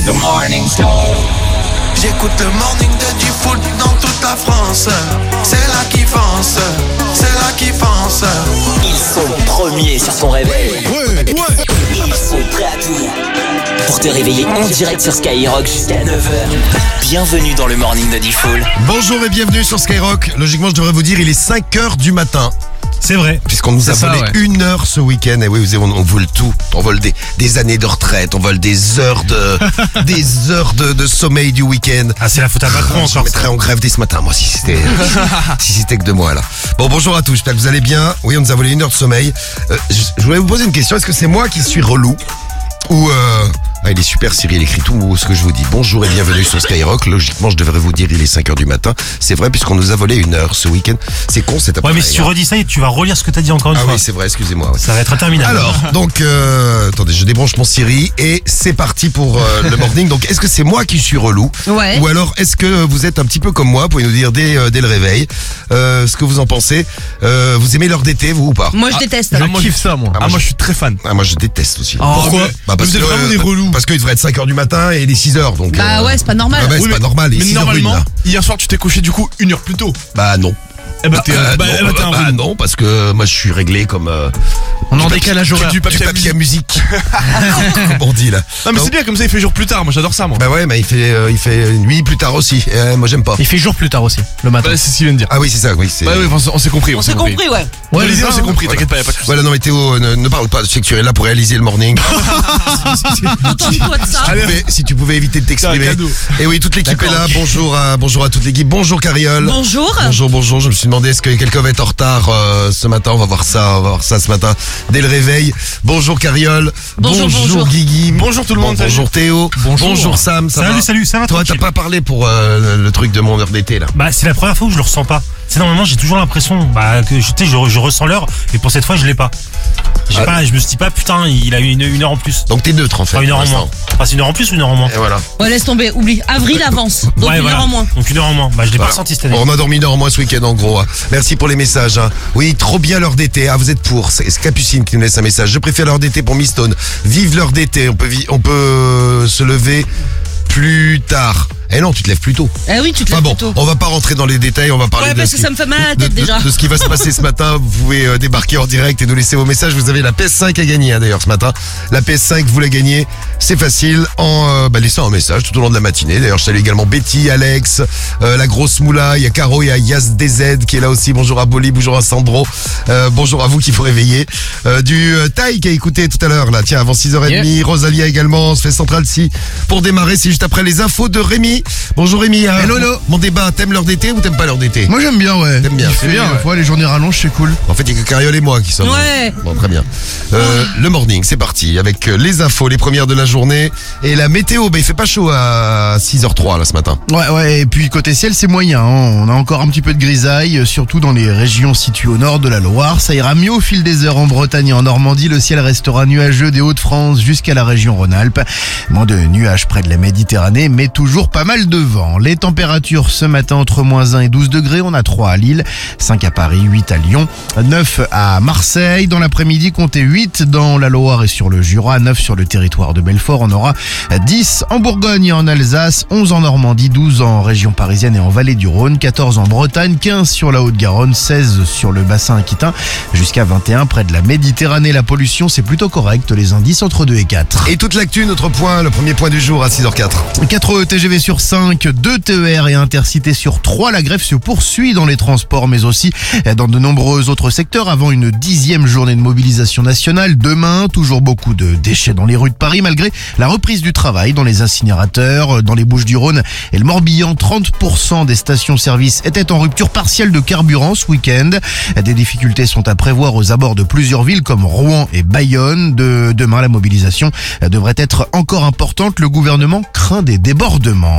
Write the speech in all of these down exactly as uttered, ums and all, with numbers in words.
The Morning Show. J'écoute le morning de du foot dans toute la France. C'est là qui fonce, c'est là qui fonce. Ils sont premiers sur ton réveil. Ouais, ouais. Ils sont prêts à tout pour te réveiller en direct sur Skyrock jusqu'à neuf heures. Bienvenue dans le morning de Diffoul. Bonjour et bienvenue sur Skyrock. Logiquement, je devrais vous dire, il est cinq heures du matin. C'est vrai. Puisqu'on nous a C'est ça, volé ouais. une heure ce week-end. Et oui, vous savez, on, on vole tout. On vole des, des années de retraite. On vole des heures de, des heures de, de sommeil du week-end. Ah, c'est la faute à Macron Je me encore. mettrais en grève dès ce matin, moi, si c'était, si c'était que de moi, là. Bon, bonjour à tous. J'espère que vous allez bien. Oui, on nous a volé une heure de sommeil. Euh, je, je voulais vous poser une question. Est-ce que c'est moi qui suis relou? Ou, euh... Ah, il est super, Cyril écrit tout ce que je vous dis. Bonjour et bienvenue sur Skyrock. Logiquement, je devrais vous dire il est cinq heures du matin. C'est vrai, puisqu'on nous a volé une heure ce week-end. C'est con, cet Ouais, appareil. mais si tu redis ça, tu vas relire ce que t'as dit encore une Ah fois. oui, c'est vrai, excusez-moi. ouais. Ça va être interminable. Alors, donc, euh, attendez, je débranche mon Siri et c'est parti pour euh, le morning. Donc, est-ce que c'est moi qui suis relou? Ouais. Ou alors, est-ce que vous êtes un petit peu comme moi? Vous pouvez nous dire dès, euh, dès le réveil euh, ce que vous en pensez. Euh, vous aimez l'heure d'été, vous ou pas? Moi, je déteste. Je kiffe ça, moi. Ah, Ah, moi, moi, je- je suis très fan. Ah, moi, je déteste aussi. Pourquoi Bah, parce Vous êtes que, vraiment euh, des relous. Parce qu'il devrait être cinq heures du matin et il est six heures. Donc, Bah euh, ouais, c'est pas normal. Ah bah, c'est Oui, pas mais- normal. Il est Mais six heures une, normalement, là. hier soir, tu t'es couché du coup une heure plus tôt. Bah non. Eh bah, t'es Euh, bah, non, eh bah, t'es un bah, relou. non, parce que moi je suis réglé comme euh, On est en du décalage papier- horaire. du, Du papier à papier à musique. Comme on dit là. Non, mais Non. c'est bien, comme ça, il fait jour plus tard. Moi, j'adore ça, moi. Bah ouais, mais il fait euh, il fait nuit plus tard aussi. Euh, moi j'aime pas. Il fait jour plus tard aussi, le matin. Bah, c'est ce qu'il vient de dire. Ah oui, c'est ça, oui, c'est Bah, oui, on s'est- on s'est compris. On s'est compris, ouais. Ouais, Ouais, les c'est idées, on ça, s'est hein. compris. T'inquiète pas, y a pas de soucis. Voilà, non mais Théo, ne, ne parle pas, je sais que tu es là pour réaliser le morning. Contente-toi de ça. Si tu pouvais- si tu pouvais éviter de C'est un t'exprimer. cadeau. Et oui, toute l'équipe est là. Bonjour à bonjour à toute l'équipe. Bonjour Cariole. Bonjour. Bonjour, bonjour. Je me suis demandé est-ce que quelqu'un va être en retard euh, ce matin. On va voir ça, on va voir ça ce matin dès le réveil. Bonjour Cariole. Bonjour, bonjour. Guigui. Bonjour tout le monde, Bon, salut. bonjour Théo. Bonjour. Sam. Ça Salut, va salut, ça va Toi, t'as tranquille. pas parlé pour euh, le truc de mon heure d'été là. Bah, c'est la première fois où je le ressens pas. C'est normalement, j'ai toujours l'impression bah, que je, tu sais, je, je ressens l'heure, et pour cette fois, je l'ai pas. J'ai Ah. pas. Je me suis dit pas, putain, il a eu une, une heure en plus. Donc t'es neutre en fait. Enfin, une heure en pour moins. l'instant. Enfin, c'est une heure en plus ou une heure en moins? Et voilà. Ouais, laisse tomber, oublie. Avril avance. Donc Ouais, une voilà. heure en moins. Donc une heure en moins. Bah, je l'ai Voilà. pas ressenti cette année. Bon, on a dormi une heure en moins ce week-end en gros. hein. Merci pour les messages. hein. Oui, trop bien l'heure d'été. Ah, vous êtes pour. C'est c'est Capucine qui nous laisse un message. Je préfère l'heure d'été pour Miss Stone. Vive l'heure d'été. On peut, vi- on peut se lever plus tard. Eh non, tu te lèves plus tôt. Eh oui, tu te Enfin lèves bon, plus tôt. on va pas rentrer dans les détails, on va parler Ouais, de, parce ce que qui, ça me fait mal à la de- tête de- déjà. de ce qui va se passer ce matin. Vous pouvez euh, débarquer en direct et nous laisser vos messages. Vous avez la P S cinq à gagner hein, d'ailleurs ce matin. La P S cinq, vous la gagnez, c'est facile en euh, bah, laissant un message tout au long de la matinée. D'ailleurs, je salue également Betty, Alex, euh, la grosse Moula, il y a Caro, il y a Yas D Z qui est là aussi. Bonjour à Boli, bonjour à Sandro, euh, bonjour à vous qu'il faut réveiller. Euh, du euh, Taï qui a écouté tout à l'heure là. Tiens, avant six heures trente, Rosalia également, on se fait Central Si. Pour démarrer, c'est juste après les infos de Rémi. Bonjour Rémi. hein. Hello, hello. Mon débat, t'aimes l'heure d'été ou t'aimes pas l'heure d'été? Moi j'aime bien, ouais. T'aimes bien. C'est bien, Ouais. ouais. Les journées rallongent, c'est cool. En fait, il y a que Cariole et moi qui sommes. Ouais. Bon, très bien. Euh, le morning, c'est parti avec euh, les infos, les premières de la journée et la météo. Bah, il fait pas chaud à six heures trois là ce matin. Ouais, ouais, et puis côté ciel, c'est moyen. hein. On a encore un petit peu de grisaille, euh, surtout dans les régions situées au nord de la Loire. Ça ira mieux au fil des heures en Bretagne et en Normandie. Le ciel restera nuageux des Hauts-de-France jusqu'à la région Rhône-Alpes. Moins de nuages près de la Méditerranée, mais toujours pas mal de vent. Les températures ce matin entre moins un et douze degrés. On a trois à Lille, cinq à Paris, huit à Lyon, neuf à Marseille. Dans l'après-midi, comptez huit dans la Loire et sur le Jura, neuf sur le territoire de Belfort. On aura dix en Bourgogne et en Alsace, onze en Normandie, douze en région parisienne et en vallée du Rhône, quatorze en Bretagne, quinze sur la Haute-Garonne, seize sur le bassin aquitain, jusqu'à vingt et un près de la Méditerranée. La pollution, c'est plutôt correct. Les indices entre deux et quatre. Et toute l'actu, notre point, le premier point du jour à six heures quatre. quatre T G V sur cinq, deux T E R et Intercité sur trois. La grève se poursuit dans les transports, mais aussi dans de nombreux autres secteurs avant une dixième journée de mobilisation nationale. Demain, toujours beaucoup de déchets dans les rues de Paris, malgré la reprise du travail dans les incinérateurs, dans les Bouches-du-Rhône et le Morbihan. trente pour cent des stations-service étaient en rupture partielle de carburant ce week-end. Des difficultés sont à prévoir aux abords de plusieurs villes comme Rouen et Bayonne. De demain, la mobilisation devrait être encore importante. Le gouvernement craint des débordements.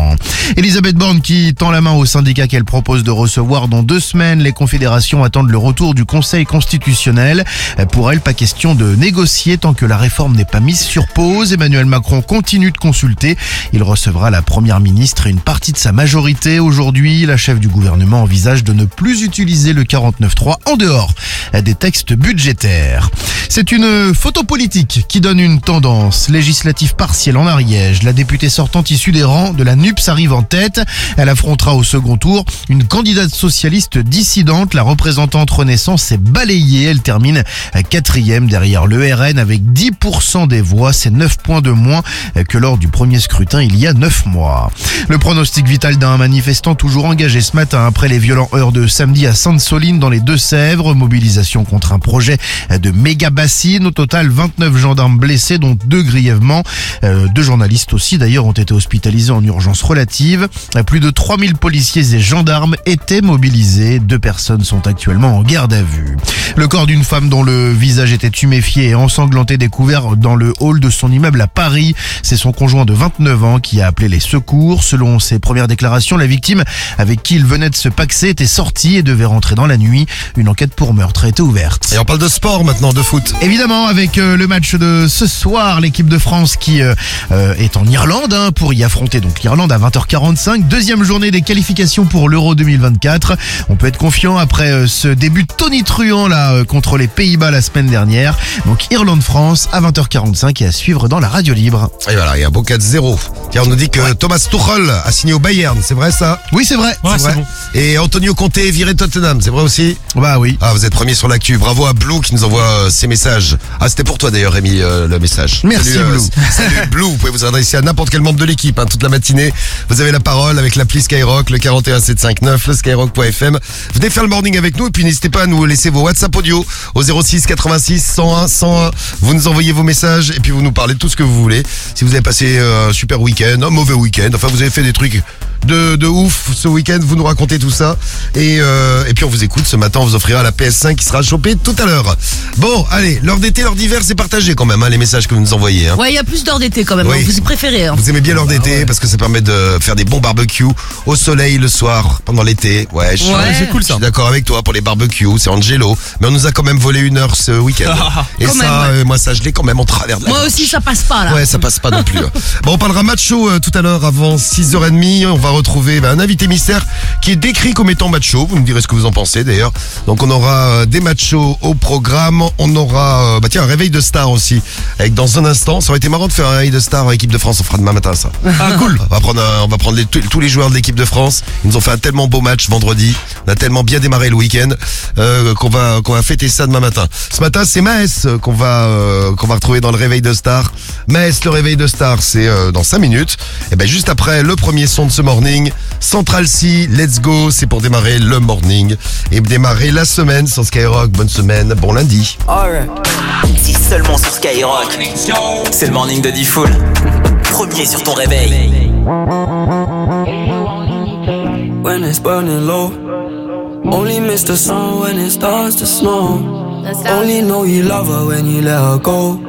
temps. Elisabeth Borne qui tend la main au syndicat qu'elle propose de recevoir dans deux semaines. Les confédérations attendent le retour du Conseil constitutionnel. Pour elle, pas question de négocier tant que la réforme n'est pas mise sur pause. Emmanuel Macron continue de consulter. Il recevra la première ministre et une partie de sa majorité. Aujourd'hui, la chef du gouvernement envisage de ne plus utiliser le quarante-neuf trois en dehors des textes budgétaires. C'est une photo politique qui donne une tendance. Législative partielle en Ariège. La députée sortante issue des rangs de la N U P S arrive en tête. Elle affrontera au second tour une candidate socialiste dissidente. La représentante Renaissance est balayée. Elle termine quatrième derrière le R N avec dix pour cent des voix. C'est neuf points de moins que lors du premier scrutin il y a neuf mois. Le pronostic vital d'un manifestant toujours engagé ce matin après les violents heurts de samedi à Sainte-Soline dans les Deux-Sèvres. Mobilisation contre un projet de méga bassine. Au total, vingt-neuf gendarmes blessés, dont deux grièvement. Euh, deux journalistes aussi d'ailleurs ont été hospitalisés en urgence relative. Plus de trois mille policiers et gendarmes étaient mobilisés. Deux personnes sont actuellement en garde à vue. Le corps d'une femme dont le visage était tuméfié et ensanglanté découvert dans le hall de son immeuble à Paris. C'est son conjoint de vingt-neuf ans qui a appelé les secours. Selon ses premières déclarations, la victime avec qui il venait de se paxer était sortie et devait rentrer dans la nuit. Une enquête pour meurtre a été ouverte. Et on parle de sport maintenant, de foot. Évidemment, avec euh, le match de ce soir, l'équipe de France qui euh, euh, est en Irlande hein, pour y affronter donc l'Irlande à vingt heures quarante-cinq. Deuxième journée des qualifications pour l'Euro deux mille vingt-quatre. On peut être confiant après euh, ce début tonitruant là euh, contre les Pays-Bas la semaine dernière. Donc Irlande-France à vingt heures quarante-cinq et à suivre dans la radio libre. Et voilà, il y a un beau quatre zéro. Car on nous dit que ouais. Thomas Tuchel a signé au Bayern, c'est vrai ça? Oui, c'est vrai. Ouais, c'est c'est vrai. bon. Et Antonio Conte est viré de Tottenham, c'est vrai aussi? Bah oui. Ah, vous êtes premier sur l'actu. Bravo à Blue qui nous envoie euh, ses messages. Ah, c'était pour toi d'ailleurs, Rémi, euh, le message. Merci, salut, Blue. Euh, salut Blue. Vous pouvez vous adresser à n'importe quel membre de l'équipe, hein, toute la matinée. Vous avez la parole avec l'appli Skyrock, le quarante et un sept cent cinquante-neuf, le skyrock point f m. Venez faire le morning avec nous et puis n'hésitez pas à nous laisser vos WhatsApp audio au zéro six quatre-vingt-six cent un cent un. Vous nous envoyez vos messages et puis vous nous parlez de tout ce que vous voulez. Si vous avez passé euh, un super week-end, un mauvais week-end, enfin vous avez fait des trucs de, de ouf ce week-end, vous nous racontez tout ça. Et, euh, et puis on vous écoute. Ce matin, on vous offrira la P S cinq qui sera chopée tout à l'heure. Bon, allez, l'heure d'été, l'heure d'hiver, c'est partagé quand même, hein, les messages que vous nous envoyez. Hein. Ouais, il y a plus d'heures d'été quand même. Oui. Hein. Vous y préférez. Hein. Vous aimez bien l'heure d'été parce que ça permet de faire des bons barbecues au soleil le soir pendant l'été. Ouais, je suis, Ouais. C'est cool je ça. suis d'accord avec toi pour les barbecues, c'est Angelo. Mais on nous a quand même volé une heure ce week-end. Et Quand ça, même, ouais. euh, moi, ça, je l'ai quand même en travers de la Moi gorge. aussi, ça passe pas là. Ouais, ça passe pas non plus. hein. Bon, on parlera macho euh, tout à l'heure avant six heures trente. On va retrouver bah, un invité mystère qui est décrit comme étant macho. Vous me direz ce que vous en pensez d'ailleurs. Donc on aura euh, des machos au programme. On aura euh, bah tiens un réveil de star aussi. Avec dans un instant, ça aurait été marrant de faire un réveil de star en équipe de France. On fera demain matin ça. Ah cool. On va prendre, un- on va prendre les- tous tous les joueurs de l'équipe de France. Ils nous ont fait un tellement beau match vendredi. On a tellement bien démarré le week-end euh, qu'on va qu'on va fêter ça demain matin. Ce matin, c'est Maës euh, qu'on va euh, qu'on va retrouver dans le réveil de star. Maës, le réveil de star, c'est euh, dans cinq minutes. Et ben juste après le premier son de ce morning, Central C, Let's Go, c'est pour démarrer le morning et démarrer la semaine sur Skyrock. Bonne semaine, bon lundi. Si seulement sur Skyrock. C'est le morning de D-Fool. Premier sur ton réveil. When it's burning low, only miss the sun when it starts to snow. Only know you love her when you let her go.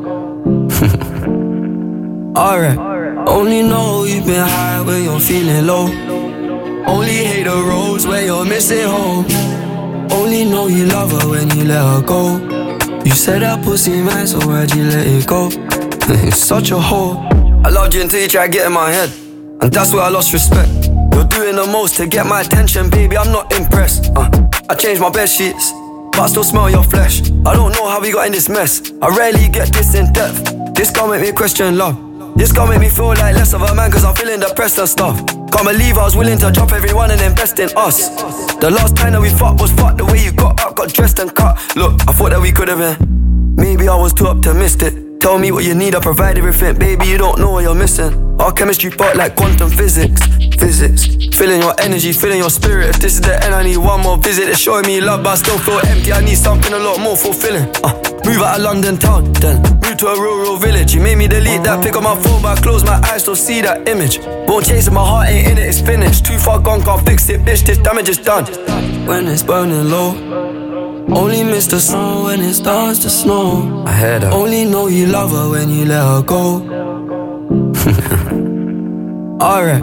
Alright, only know you've been high when you're feeling low. Only hate the roads where you're missing home. Only know you love her when you let her go. You said that pussy man, so why'd you let it go? It's such a hole. I loved you until you tried to get in my head, and that's where I lost respect. You're doing the most to get my attention, baby, I'm not impressed. uh, I changed my bed sheets, but I still smell your flesh. I don't know how we got in this mess. I rarely get this in depth. This gon' make me question love. This gon' make me feel like less of a man, cause I'm feeling depressed and stuff. Can't believe I was willing to drop everyone and invest in us. The last time that we fucked was fucked. The way you got up, got dressed and cut. Look, I thought that we could've been. Maybe I was too optimistic. Tell me what you need, I provide everything. Baby, you don't know what you're missing. Our chemistry part like quantum physics. Physics. Feeling your energy, feeling your spirit. If this is the end, I need one more visit. It's showing me love, but I still feel empty. I need something a lot more fulfilling. uh, Move out of London town, then move to a rural village. You made me delete that pic on my phone, but I close my eyes, still see that image. Won't chase it, my heart ain't in it, it's finished. Too far gone, can't fix it, bitch, this damage is done. When it's burning low, only miss the sun when it starts to snow. I heard her. Only know you love her when you let her go. Alright,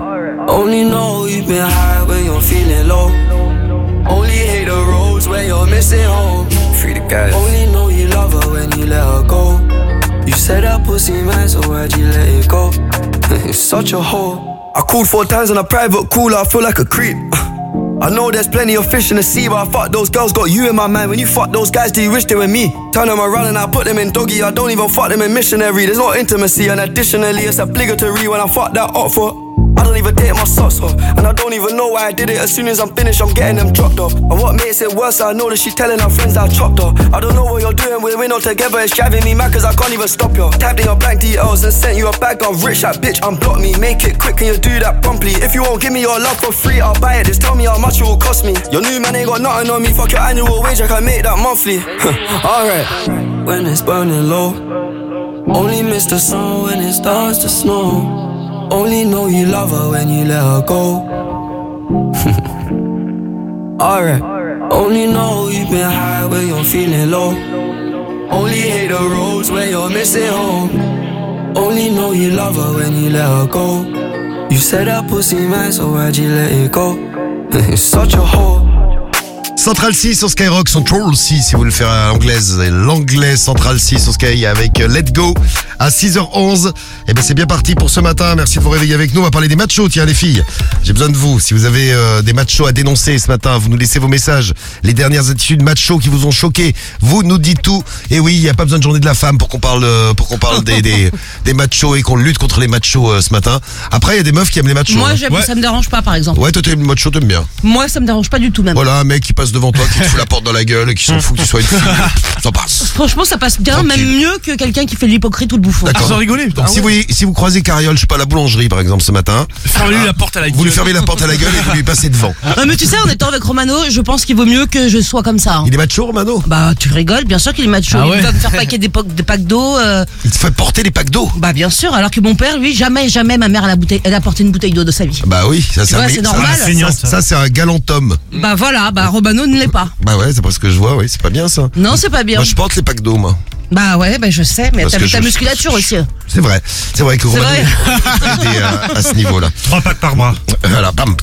Only know you've been high when you're feeling low. Only hate the roads when you're missing home. Free the guys. Only know you love her when you let her go. You said that pussy man, so why'd you let it go? It's such a hoe. I called four times on a private call, I feel like a creep. I know there's plenty of fish in the sea, but I fuck those girls, got you in my mind. When you fuck those guys, do you wish they were me? Turn them around and I put them in doggy. I don't even fuck them in missionary. There's no intimacy, and additionally it's obligatory when I fuck that up for. I don't even take my socks off, and I don't even know why I did it. As soon as I'm finished, I'm getting them dropped off. And what makes it worse, I know that she's telling her friends that I chopped her. I don't know what you're doing, we're in all together. It's driving me mad cause I can't even stop you. Typed in your bank details and sent you a bag. I'm rich, that bitch, unblock me. Make it quick, can you do that promptly? If you won't give me your love for free, I'll buy it. Just tell me how much it will cost me. Your new man ain't got nothing on me. Fuck your annual wage, I can make that monthly. Alright. When it's burning low, only miss the sun when it starts to snow. Only know you love her when you let her go. Alright. Only know you've been high when you're feeling low. Only hate the roads when you're missing home. Only know you love her when you let her go. You said that pussy man, so why'd you let it go? It's such a hoe. Central C sur Skyrock, Central C si vous le faites à l'anglaise, et l'anglais Central C sur Sky avec Let Go à six heures onze. Et ben c'est bien parti pour ce matin, merci de vous réveiller avec nous. On va parler des machos, tiens les filles, j'ai besoin de vous. Si vous avez euh, des machos à dénoncer ce matin, vous nous laissez vos messages, les dernières attitudes machos qui vous ont choqué, vous nous dites tout. Et oui, il n'y a pas besoin de journée de la femme pour qu'on parle euh, pour qu'on parle des, des, des machos et qu'on lutte contre les machos euh, ce matin. Après il y a des meufs qui aiment les machos. Moi, hein. j'aime, Ouais. ça me dérange pas, par exemple. Ouais, toi t'es macho, t'aimes bien. Moi, ça me dérange pas du tout, même. Voilà, un mec qui passe devant toi, qui te fout la porte dans la gueule et qui s'en fout que tu sois une fille. Ça passe. Franchement, ça passe bien, Tranquille. même mieux que quelqu'un qui fait l'hypocrite ou le bouffon. D'accord. Ah, sans rigoler, putain. Donc si, vous, si vous croisez Cariole, je sais pas, à la boulangerie par exemple ce matin, Fermez-lui la porte à la gueule. vous lui fermez la porte à la gueule et vous lui passez devant. Non, mais tu sais, en étant avec Romano, je pense qu'il vaut mieux que je sois comme ça. hein. Il est macho, Romano? Bah, tu rigoles, bien sûr qu'il est macho. Ah ouais. Il va me faire paquer des, po- des packs d'eau. euh, Il te fait porter les packs d'eau. Bah, bien sûr. Alors que mon père, lui, jamais, jamais ma mère, elle a, bouteille, elle a porté une bouteille d'eau de sa vie. Bah oui, ça c'est vois, un c'est ça, normal. ça, Feignant, ça, ça. c'est un galant homme. Bah, voilà, bah, Romano ne l'est pas. Bah ouais, c'est pas ce que je vois, oui, c'est pas bien ça. Non, c'est pas bien. Moi je porte les packs d'eau, moi. Bah, ouais, bah, je sais, mais Parce t'as que vu ta je- musculature aussi. C'est vrai, c'est vrai que C'est Romano vrai. est aidé à, à ce niveau-là. Trois packs par bras. Voilà, bam.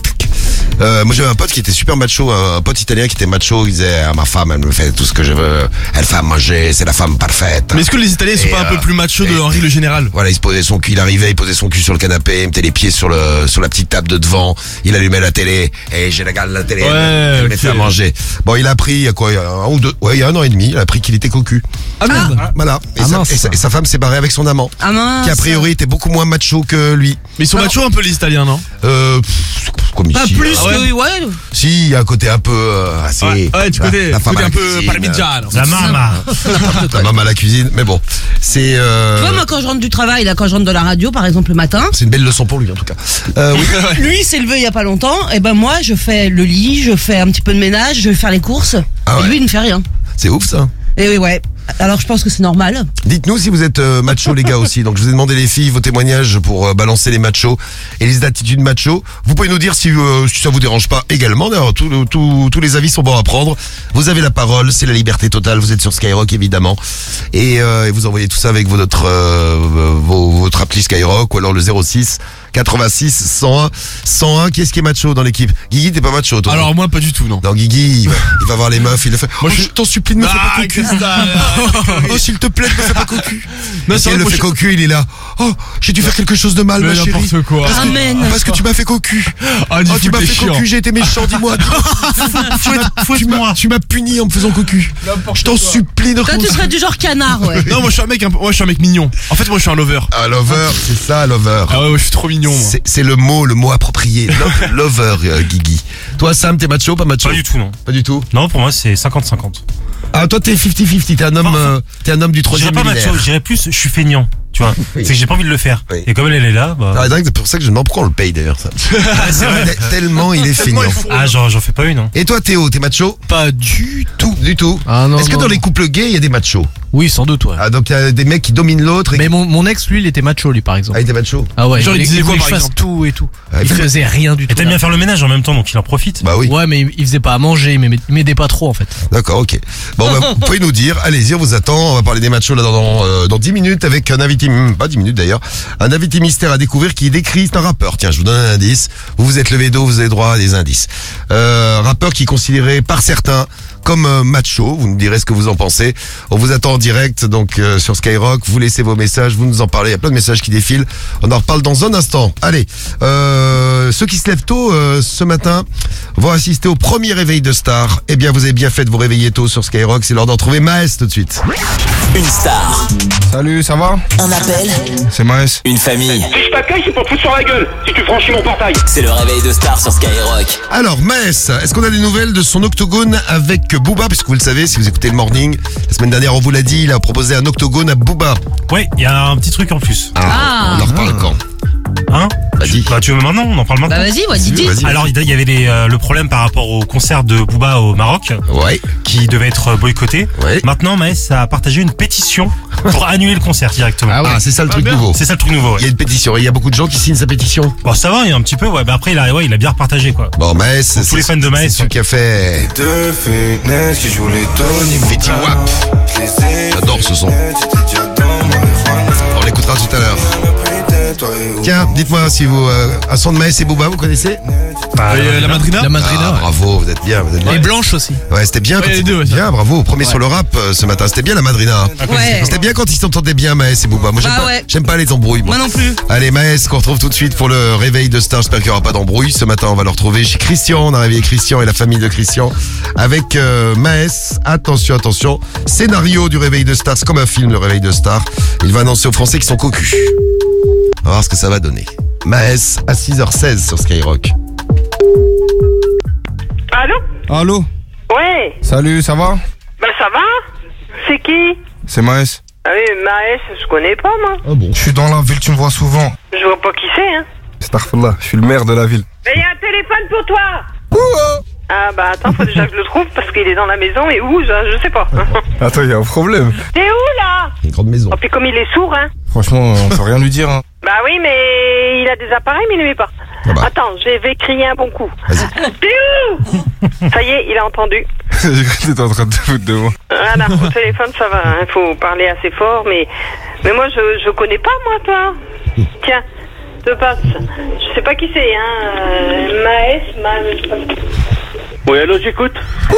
Euh, moi j'avais un pote qui était super macho, un pote italien qui était macho, il disait ah, ma femme elle me fait tout ce que je veux, elle fait à manger, c'est la femme parfaite. Mais est-ce que les Italiens sont Et, pas un euh, peu plus machos de et- leur règle générale? Voilà, il se posait son cul, il arrivait, il posait son cul sur le canapé, il mettait les pieds sur le sur la petite table de devant, il allumait la télé, et je regarde la télé, Ouais, elle me ok. fait à manger. Bon, il a appris, il y a quoi, il y a un ou deux, ouais, il y a un an et demi, il a appris qu'il était cocu. Ah merde. Voilà. Et, Ah sa, mince. et, sa, et sa femme s'est barrée avec son amant, Ah mince. qui a priori était beaucoup moins macho que lui. Mais ils sont machos un peu les Italiens, non? Euh, pff, comme Pas ici. plus euh, Ah ouais. que. Ouais. Si, il y a un côté un peu euh, assez. Ouais, ouais, du la- côté, la femme côté à un la peu cuisine, parmigiano. La mama. La maman à la cuisine, mais bon, c'est. Euh, Tu vois, moi, quand je rentre du travail, là, quand je rentre de la radio, par exemple, le matin, c'est une belle leçon pour lui en tout cas. Euh, oui. lui il s'est levé il y a pas longtemps, et ben moi, je fais le lit, je fais un petit peu de ménage, je vais faire les courses, Ah ouais. et lui, il ne fait rien. C'est ouf ça. Et oui, ouais. Alors, je pense que c'est normal. Dites-nous si vous êtes euh, macho les gars aussi. Donc je vous ai demandé les filles vos témoignages pour euh, balancer les machos et les attitudes macho. Vous pouvez nous dire si, euh, si ça vous dérange pas également. D'ailleurs tout- tout- tous les avis sont bons à prendre. Vous avez la parole, c'est la liberté totale. Vous êtes sur Skyrock évidemment et, euh, et vous envoyez tout ça avec votre euh, vos, votre appli Skyrock ou alors le zéro six quatre-vingt-six cent un cent un. Qui est-ce qui est macho dans l'équipe? Guigui, t'es pas macho toi? Alors moi pas du tout, non. Non, Guigui, il va, il va voir les meufs, il le fait. Moi, Oh, je- je t'en supplie, ne me fais Ah, pas cocu. Cristal. Oh, s'il te plaît, ne me fais pas cocu. Non, Et c'est si vrai elle que le moi, fait je- cocu, il est là. Oh, j'ai dû faire quelque chose de mal, Mais ma chérie. n'importe quoi. Parce que- Amen. Parce que tu m'as fait cocu. Ah, dis Oh, tu fou, m'as t'es fait chiant. cocu, j'ai été méchant, dis-moi. Tu m'as- tu m'as- Tu m'as puni en me faisant cocu. Je t'en supplie, ne Toi, tu recommence. serais du genre canard, ouais. Non, moi je suis un mec, un peu- moi je suis un mec mignon. En fait, moi je suis un lover. Ah, lover, c'est ça, lover. Ah ouais, ouais, je suis trop mignon, moi. C'est c'est le mot, le mot approprié. Lo- Lover, euh, Guigui. Toi, Sam, t'es macho, pas macho? Pas du tout, non. Pas du tout. Non, pour moi, c'est cinquante cinquante. Ah, toi, t'es cinquante cinquante, t'es un homme, Enfin, euh, t'es un homme du Je dirais troisième pas millénaire. macho, je dirais plus, je suis feignant. Tu vois, Oui. c'est que j'ai pas envie de le faire. Oui. Et comme elle, elle est là, bah. Ah, c'est pour ça que je me demande pourquoi on le paye d'ailleurs, ça. c'est vrai. Tel- Tellement il est feignant. Ah, genre, j'en fais pas une, hein. Et toi, Théo, t'es macho? Pas du Tout, du tout. Ah non, Est-ce que non, dans non. les couples gays, il y a des machos? Oui, sans doute, ouais. Ah, donc il y a des mecs qui dominent l'autre et Mais mon, mon ex, lui, il était macho, lui, par exemple. Ah, il était macho? Ah ouais, Genre, il il, disait il quoi, voulait que je par fasse exemple tout et tout. Ah, Il il fait- faisait rien du Et tout. t'aimes bien faire le ménage en même temps, donc il en profite. Bah oui. Ouais, mais il, il faisait pas à manger, mais il m'aidait pas trop, en fait. D'accord, ok. Bon, bah, vous pouvez nous dire. Allez-y, on vous attend. On va parler des machos là dans, dans, euh, dans dix minutes avec un invité invité, hmm, pas dix minutes d'ailleurs, un invité mystère à découvrir qui décrit, c'est un rappeur. Tiens, je vous donne un indice. Vous vous êtes levé d'eau, vous avez droit à des indices. Euh, rappeur qui est considéré par certains comme euh, macho, vous nous direz ce que vous en pensez. On vous attend en direct donc euh, sur Skyrock, vous laissez vos messages, vous nous en parlez, il y a plein de messages qui défilent. On en reparle dans un instant. Allez, euh, ceux qui se lèvent tôt euh, ce matin vont assister au premier réveil de star. Eh bien, vous avez bien fait de vous réveiller tôt sur Skyrock, c'est l'heure d'en trouver Maes tout de suite. Une star, Salut, ça va? un appel, C'est Maes. une famille. Si je t'accueille, c'est pour te foutre sur la gueule si tu franchis mon portail. C'est le réveil de star sur Skyrock. Alors, Maes, est-ce qu'on a des nouvelles de son octogone avec Booba? Puisque vous le savez, si vous écoutez le Morning, la semaine dernière, on vous l'a dit, il a proposé un octogone à Booba. Ouais, il y a un petit truc en plus. Ah, on en reparle quand? Hein? Bah, dis. Bah, tu veux maintenant? On en parle maintenant? Bah vas-y, ouais, dis-dis. Vas-y. Alors, il y avait les, euh, le problème par rapport au concert de Booba au Maroc, Ouais, qui devait être boycotté. ouais. Maintenant, Maes a partagé une pétition pour annuler le concert directement. Ah, c'est ça le truc nouveau. C'est ça le truc nouveau, Il y a ouais. une pétition, et il y a beaucoup de gens qui signent sa pétition. Bon, ça va, il y a un petit peu, ouais. Mais après, il a, ouais, il a bien repartagé, quoi. Bon, Maes, c'est tous les fans de Maes, c'est celui ouais. qui a fait Deux fitness qui jouent les Tony. Fetty Wap. J'adore ce son. On l'écoutera tout à l'heure. Tiens, dites-moi si vous... Euh, un son de Maes et Booba, vous connaissez? Bah, Et, euh, la Madrina? La Madrina. Ah, bravo, vous êtes bien, vous êtes bien. Et Blanche aussi. Ouais, c'était bien. Ouais, quand les il- deux, ouais, ça. bien, bravo. Premier sur le rap euh, ce matin. C'était bien la Madrina. Ouais. C'était bien quand ils s'entendaient bien, Maes et Booba. Moi, j'aime Bah pas, ouais. j'aime pas les embrouilles. Moi non plus. Allez, Maes, qu'on retrouve tout de suite pour le réveil de star. J'espère qu'il n'y aura pas d'embrouille. Ce matin, on va le retrouver chez Christian. On a réveillé Christian et la famille de Christian avec euh, Maes. Attention, attention. Scénario du réveil de star. C'est comme un film, le réveil de star. Il va annoncer aux Français qu'ils sont cocus. On va voir ce que ça va donner. Maes à six heures seize sur Skyrock. Allô? Allô? Ouais. Salut, ça va? Bah ça va? C'est qui? C'est Maes. Ah oui, Maes, je connais pas moi. Oh bon. Je suis dans la ville, tu me vois souvent. Je vois pas qui c'est, hein. Astaghfirullah, je suis le maire de la ville. Mais y a un téléphone pour toi. Ah bah attends, faut déjà que je le trouve parce qu'il est dans la maison et où, je, je sais pas. Attends, il y a un problème. T'es où là? Une grande maison. Oh puis comme il est sourd, hein. Franchement, on peut rien lui dire. Hein. Bah oui, mais il a des appareils mais il ne met pas. Ah bah. Attends, je vais crier un bon coup. Vas-y. T'es où? Ça y est, il a entendu. J'ai cru que t'étais en train de te foutre de moi. Voilà, au téléphone ça va, il faut parler assez fort, mais mais moi je je connais pas moi toi. Tiens, je te passe. Je sais pas qui c'est, hein. Euh, Maes, Maes. Oui, allô, j'écoute.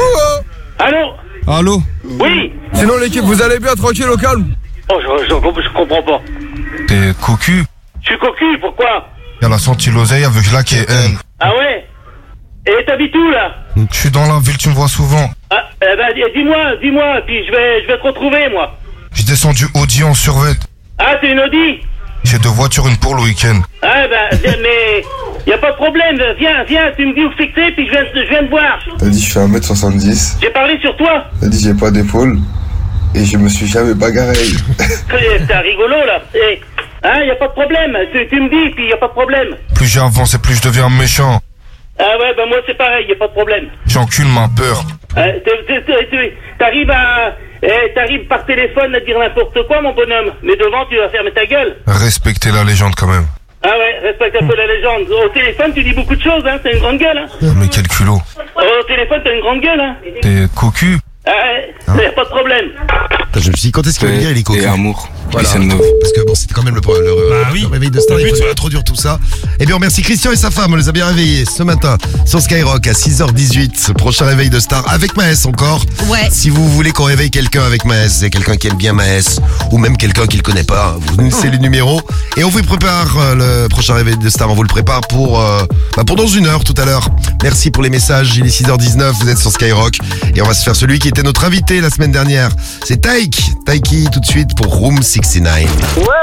Allô? Allô? Oui. Sinon, l'équipe, vous allez bien, tranquille, au calme? Oh, je, je, je comprends pas. T'es cocu? Je suis cocu, pourquoi? Elle a senti l'oseille avec la qui est haine. Ah ouais? Et t'habites où là? Je suis dans la ville, tu me vois souvent. Ah, eh ben dis- dis-moi, dis-moi, puis je vais je vais te retrouver moi. J'ai descendu Audi en survêt. Ah, c'est une Audi? J'ai deux voitures, une pour le week-end. Ah ben, viens, mais y a pas de problème, viens, viens, tu me dis où fixer, puis je viens, je viens te voir. T'as dit je fais un mètre soixante-dix. J'ai parlé sur toi. T'as dit j'ai pas d'épaule. Et je me suis jamais bagarré. C'est un rigolo là. Eh, hein, y a pas de problème, tu, tu me dis, puis y a pas de problème. Plus j'avance et plus je deviens méchant. Ah ouais, ben moi c'est pareil, y a pas de problème. J'encule ma peur. Euh, t'es- t'es- t'es- t'es- T'arrives à... eh, T'arrives par téléphone à dire n'importe quoi, mon bonhomme. Mais devant, tu vas fermer ta gueule. Respectez la légende quand même. Ah ouais, respecte un peu la légende. Au téléphone, tu dis beaucoup de choses, hein. T'as une grande gueule, hein. Mais quel culot. Au téléphone, t'as une grande gueule, hein. T'es cocu? Ah ouais, y a pas de problème. Putain, je me suis dit, quand est-ce qu'il va venir, il est cocu? Et amour. Voilà. Voilà. Parce que bon, c'était quand même le, le, le, Bah oui. le réveil de star, Le il but, faut ouais. introduire tout ça. Et bien, on remercie Christian et sa femme, on les a bien réveillés ce matin sur Skyrock à six heures dix-huit. Prochain réveil de star avec Maes encore. Ouais. Si vous voulez qu'on réveille quelqu'un avec Maes, c'est quelqu'un qui aime bien Maes, ou même quelqu'un qui le connaît pas, vous nous laissez les numéros et on vous prépare euh, le prochain réveil de star, on vous le prépare pour, euh, bah, pour dans une heure tout à l'heure. Merci pour les messages, il est six heures dix-neuf, vous êtes sur Skyrock et on va se faire celui qui était notre invité la semaine dernière. C'est Taïk, Taïki tout de suite pour Room soixante-dix-neuf. Ouais, ouais,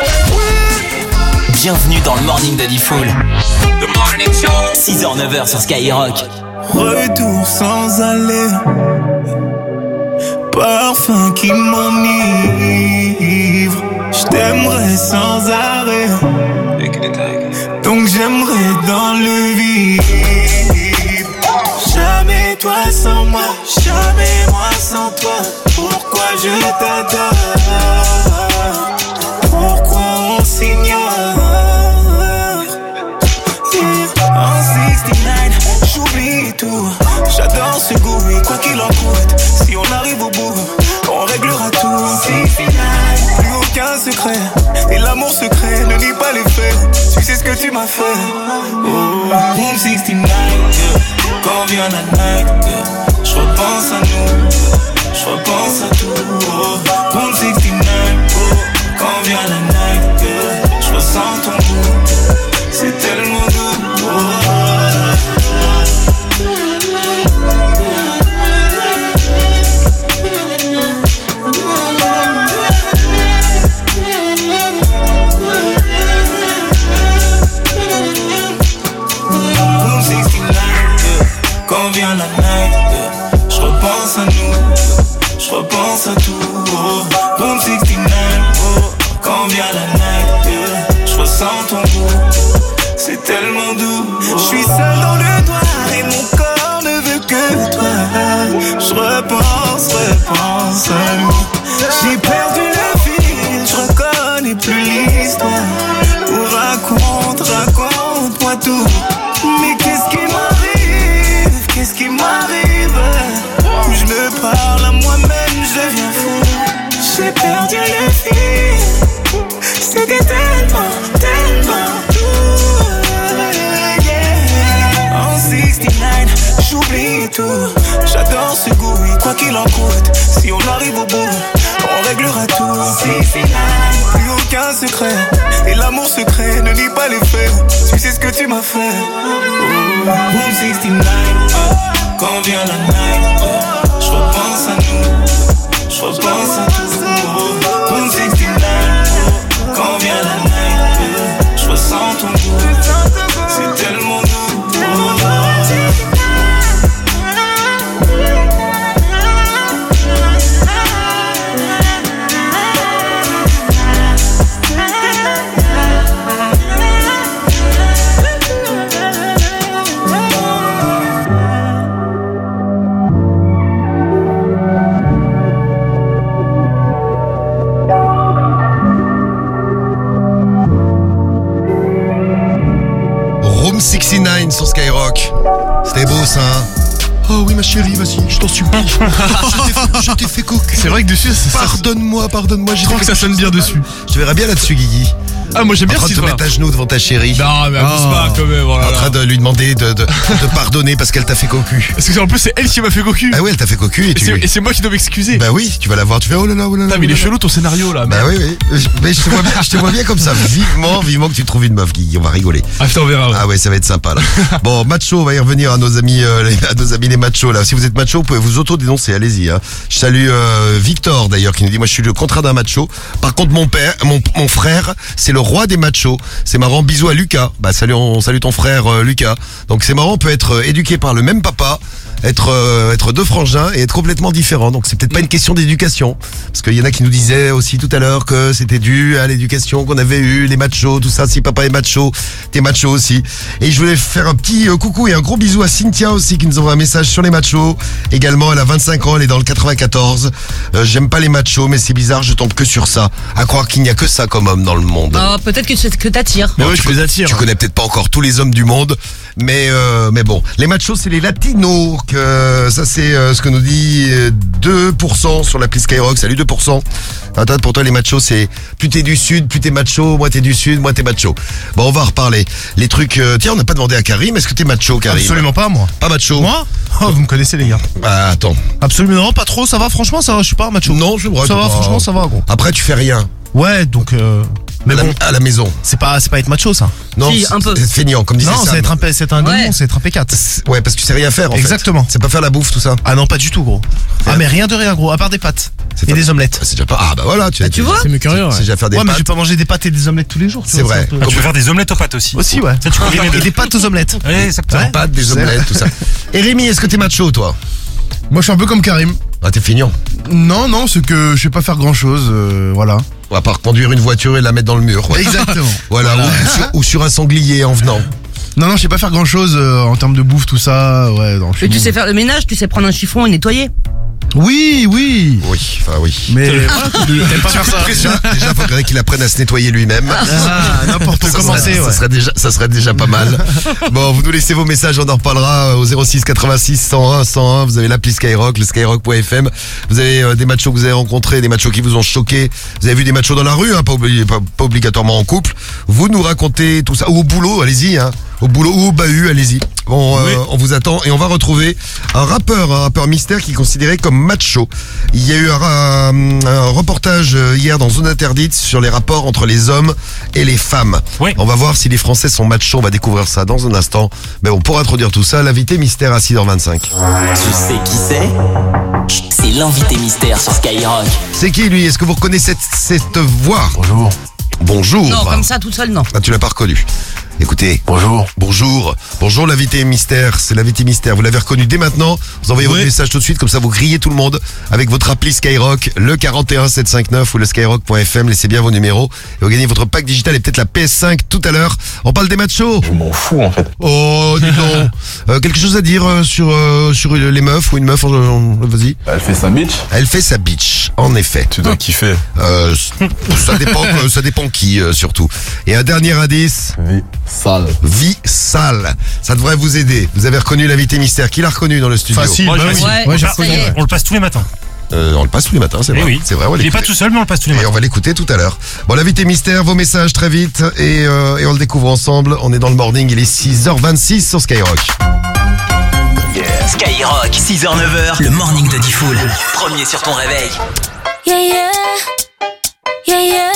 ouais. Bienvenue dans le Morning Daddy Full. six heures neuf heures sur Skyrock. Retour sans aller, parfum qui m'enivre. Je t'aimerais sans arrêt, donc j'aimerais dans le vide. Jamais toi sans moi, jamais moi sans toi. Pourquoi je t'adore? Pourquoi on s'ignore? En soixante-dix-neuf, j'oublie tout. J'adore ce goût, et quoi qu'il en coûte, si on arrive au bout, on réglera tout. soixante-dix-neuf, plus haut aucun secret. Et l'amour secret, ne nie pas les faits. Tu sais ce que tu m'as fait. Oh, Room soixante-neuf, yeah. Quand vient la night, yeah. Je repense à nous, je repense à tout. Oh, Room soixante-neuf, oh. Quand vient la night, yeah. Je ressens ton goût, c'est tellement doux. Oh. Quand vient la night, yeah. Je repense à nous, je repense à tout. Oh. Room soixante-neuf, oh. Quand vient la night, yeah. Je ressens ton goût, c'est tellement doux. Oh. Je suis seul dans le noir et mon corps ne veut que toi. Je repense, repense à nous. J'ai perdu le fil, je reconnais plus l'histoire. Oh, raconte, raconte-moi tout. Mais qu'est-ce qui m'arrive? Qu'est-ce qui m'arrive? Je me parle à moi-même, je deviens fou. J'ai perdu le fil. C'était tellement, tellement doux. Yeah. En soixante-neuf, j'oublie tout. J'adore ce goût, et quoi qu'il en coûte. Si on arrive au bout, on réglera tout. soixante-neuf, plus aucun secret. Et l'amour secret, ne nie pas les faits. Tu sais ce que tu m'as fait. Oh. Room soixante-neuf, oh. Quand vient la night, oh. Je repense à nous, je repense à tout. Oh. Room soixante-neuf, oh. Quand vient la night, oh. Je ressens ton goût, c'est tellement doux. Oh. soixante-neuf sur Skyrock. C'était beau ça, hein? Oh oui ma chérie, vas-y, je t'en supplie. je t'ai fait, je t'ai fait cocu. C'est vrai que dessus, ça, pardonne-moi, pardonne-moi. Je trouve que ça sonne bien dessus. Je te verrais bien là-dessus, Guigui. Ah, moi j'aime bien en train ce de te mettre à genoux devant ta chérie. Non, mais abuse oh. pas quand même. Oh là en là. train de lui demander de, de, de pardonner parce qu'elle t'a fait cocu. Parce que en plus, c'est elle qui m'a fait cocu. Ah oui, elle t'a fait cocu et, et tu. C'est, et c'est moi qui dois m'excuser. Bah oui, tu vas la voir, tu fais oh là là, oh là là. Putain, mais il est chelou ton scénario là. Bah oui, oui. Mais je te vois bien, je te vois bien comme ça. Vivement, vivement que tu trouves une meuf, Guigui. On va rigoler. Ah, putain, on verra. Ouais. Ah ouais, ça va être sympa là. Bon, macho, on va y revenir à nos amis, euh, les, à nos amis les machos là. Si vous êtes macho, vous pouvez vous auto-dénoncer, allez-y. Hein. Je salue euh, Victor d'ailleurs qui nous dit moi je suis le contraire d'un macho. Par contre mon père, mon, mon frère, c'est le roi des machos. C'est marrant, bisous à Lucas. Bah salut, on salue ton frère euh, Lucas. Donc c'est marrant, on peut être euh, éduqué par le même papa, être euh, être deux frangins et être complètement différent. Donc c'est peut-être pas une question d'éducation, parce qu'il y en a qui nous disaient aussi tout à l'heure que c'était dû à l'éducation qu'on avait eue, les machos, tout ça. Si papa est macho, t'es macho aussi. Et je voulais faire un petit euh, coucou et un gros bisou à Cynthia aussi qui nous envoie un message sur les machos. Également, elle a vingt-cinq ans, elle est dans le quatre-vingt-quatorze. Euh, j'aime pas les machos, mais c'est bizarre, je tombe que sur ça. À croire qu'il n'y a que ça comme homme dans le monde. Oh, peut-être que c'est ce que t'attires. Mais Bon, ouais, tu, tu les attires. tu connais peut-être pas encore tous les hommes du monde, mais euh, mais bon, les machos c'est les latinos. Que ça c'est euh, ce que nous dit euh, deux pour cent sur l'appli Skyrock. Salut deux pour cent. Attends, pour toi les machos c'est plus t'es du sud, plus t'es macho. Moi t'es du sud, moi t'es macho. Bon, on va en reparler. Les trucs. Euh, tiens, on n'a pas demandé à Karim. Est-ce que t'es macho, Karim? Absolument pas, moi. Pas macho. Moi? Oh, vous me connaissez, les gars. Bah attends. Absolument pas trop, ça va, franchement, ça va, je suis pas un macho. Non, je Ça va, franchement, ça va, gros. Après, tu fais rien. Ouais, donc, euh, mais à, bon, la, à la maison. c'est pas, c'est pas être macho, ça. Non, Si, un peu. c'est être feignant, comme disait Non, Sam. c'est être un, P- c'est un Ouais. démon, c'est être un P quatre. Ouais, parce que tu sais rien faire en Exactement. fait. C'est pas faire la bouffe tout ça. Ah non, pas du tout, gros. Ah, mais rien de rien, gros, à part des pâtes. C'est Et pas- des omelettes. C'est déjà pas. Ah bah voilà, tu, Ah, tu vois C'est mieux que rien. C'est Ouais. déjà faire des Ouais, mais je vais pâtes. pas manger des pâtes et des omelettes tous les jours. tu C'est vois, vrai. un peu- Ah, tu peux faire des omelettes aux pâtes aussi. Aussi, ouais. Ça, tu combines les deux. Et des pâtes aux omelettes. Ouais, exactement. Ouais. Pâtes, des C'est omelettes, tout ça. Et Rémi, est-ce que t'es macho toi? Moi, je suis un peu comme Karim. Ah t'es feignant. Non, non, c'est que je sais pas faire grand chose, voilà. À part conduire une voiture et la mettre dans le mur. Ouais. Exactement. Voilà, Ou, sur, ou sur un sanglier en venant. Non, non, je sais pas faire grand chose en termes de bouffe, tout ça. Ouais, non, je suis Mais tu nul. sais faire le ménage, tu sais prendre un chiffon et nettoyer. Oui, oui. Oui, enfin oui. Mais T'aimes voilà, pas faire ça. Déjà, déjà, faudrait qu'il apprenne à se nettoyer lui-même. ah, n'importe Ça comment serait, c'est. ça Ouais. serait déjà, ça serait déjà pas mal. Bon, vous nous laissez vos messages, on en reparlera au zéro six quatre-vingt-six cent un cent un. Vous avez l'appli Skyrock, le skyrock point f m. Vous avez euh, des machos que vous avez rencontrés, des machos qui vous ont choqué. Vous avez vu des machos dans la rue, hein, pas, obli- pas, pas obligatoirement en couple. Vous nous racontez tout ça. Ou au boulot, allez-y, hein. Au boulot ou au bahut, allez-y. Bon, euh, Oui. on vous attend et on va retrouver un rappeur, un rappeur mystère qui est considéré comme macho. Il y a eu un, un- un reportage euh, hier dans Zone Interdite sur les rapports entre les hommes et les femmes. Oui. On va voir si les Français sont machos, on va découvrir ça dans un instant. Mais bon, pour introduire tout ça, l'invité mystère à six heures vingt-cinq. Tu sais qui c'est? C'est l'invité mystère sur Skyrock. C'est qui lui? Est-ce que vous reconnaissez cette, cette voix? Bonjour. Bonjour. Non, comme ça, toute seule, non. Ah, tu l'as pas reconnu. Écoutez. Bonjour. Bonjour. Bonjour l'invité mystère. C'est l'invité mystère. Vous l'avez reconnu dès maintenant. Vous envoyez Oui. votre message tout de suite. Comme ça, vous grillez tout le monde avec votre appli Skyrock, le quarante et un sept cent cinquante-neuf ou le skyrock point f m. Laissez bien vos numéros. Et vous gagnez votre pack digital et peut-être la P S cinq tout à l'heure. On parle des machos. Je m'en fous en fait. Oh, dis donc. Euh, quelque chose à dire euh, sur, euh, sur les meufs ou une meuf? euh, euh, Vas-y. Elle fait sa bitch. Elle fait sa bitch. En effet. Tu dois kiffer. Euh, ça dépend, euh, ça dépend qui, euh, surtout. Et un dernier indice. Vie sale. Vie sale. Ça devrait vous aider. Vous avez reconnu l'invité mystère. Qui l'a reconnu dans le studio? Facile. Moi, bah je- oui. Ouais, Ouais, j'ai ça reconnu. y est. On le passe tous les matins. Euh, on le passe tous les matins, c'est Eh vrai. oui. C'est vrai, on va Il est pas l'écouter. tout seul, mais on le passe tous les Et matins. on va l'écouter tout à l'heure. Bon, l'invité mystère, vos messages très vite et, euh, et on le découvre ensemble. On est dans le morning, il est six heures vingt-six sur Skyrock. Skyrock, six heures neuf heures, le morning de Diffoul. Premier sur ton réveil. Yeah, yeah, yeah, yeah.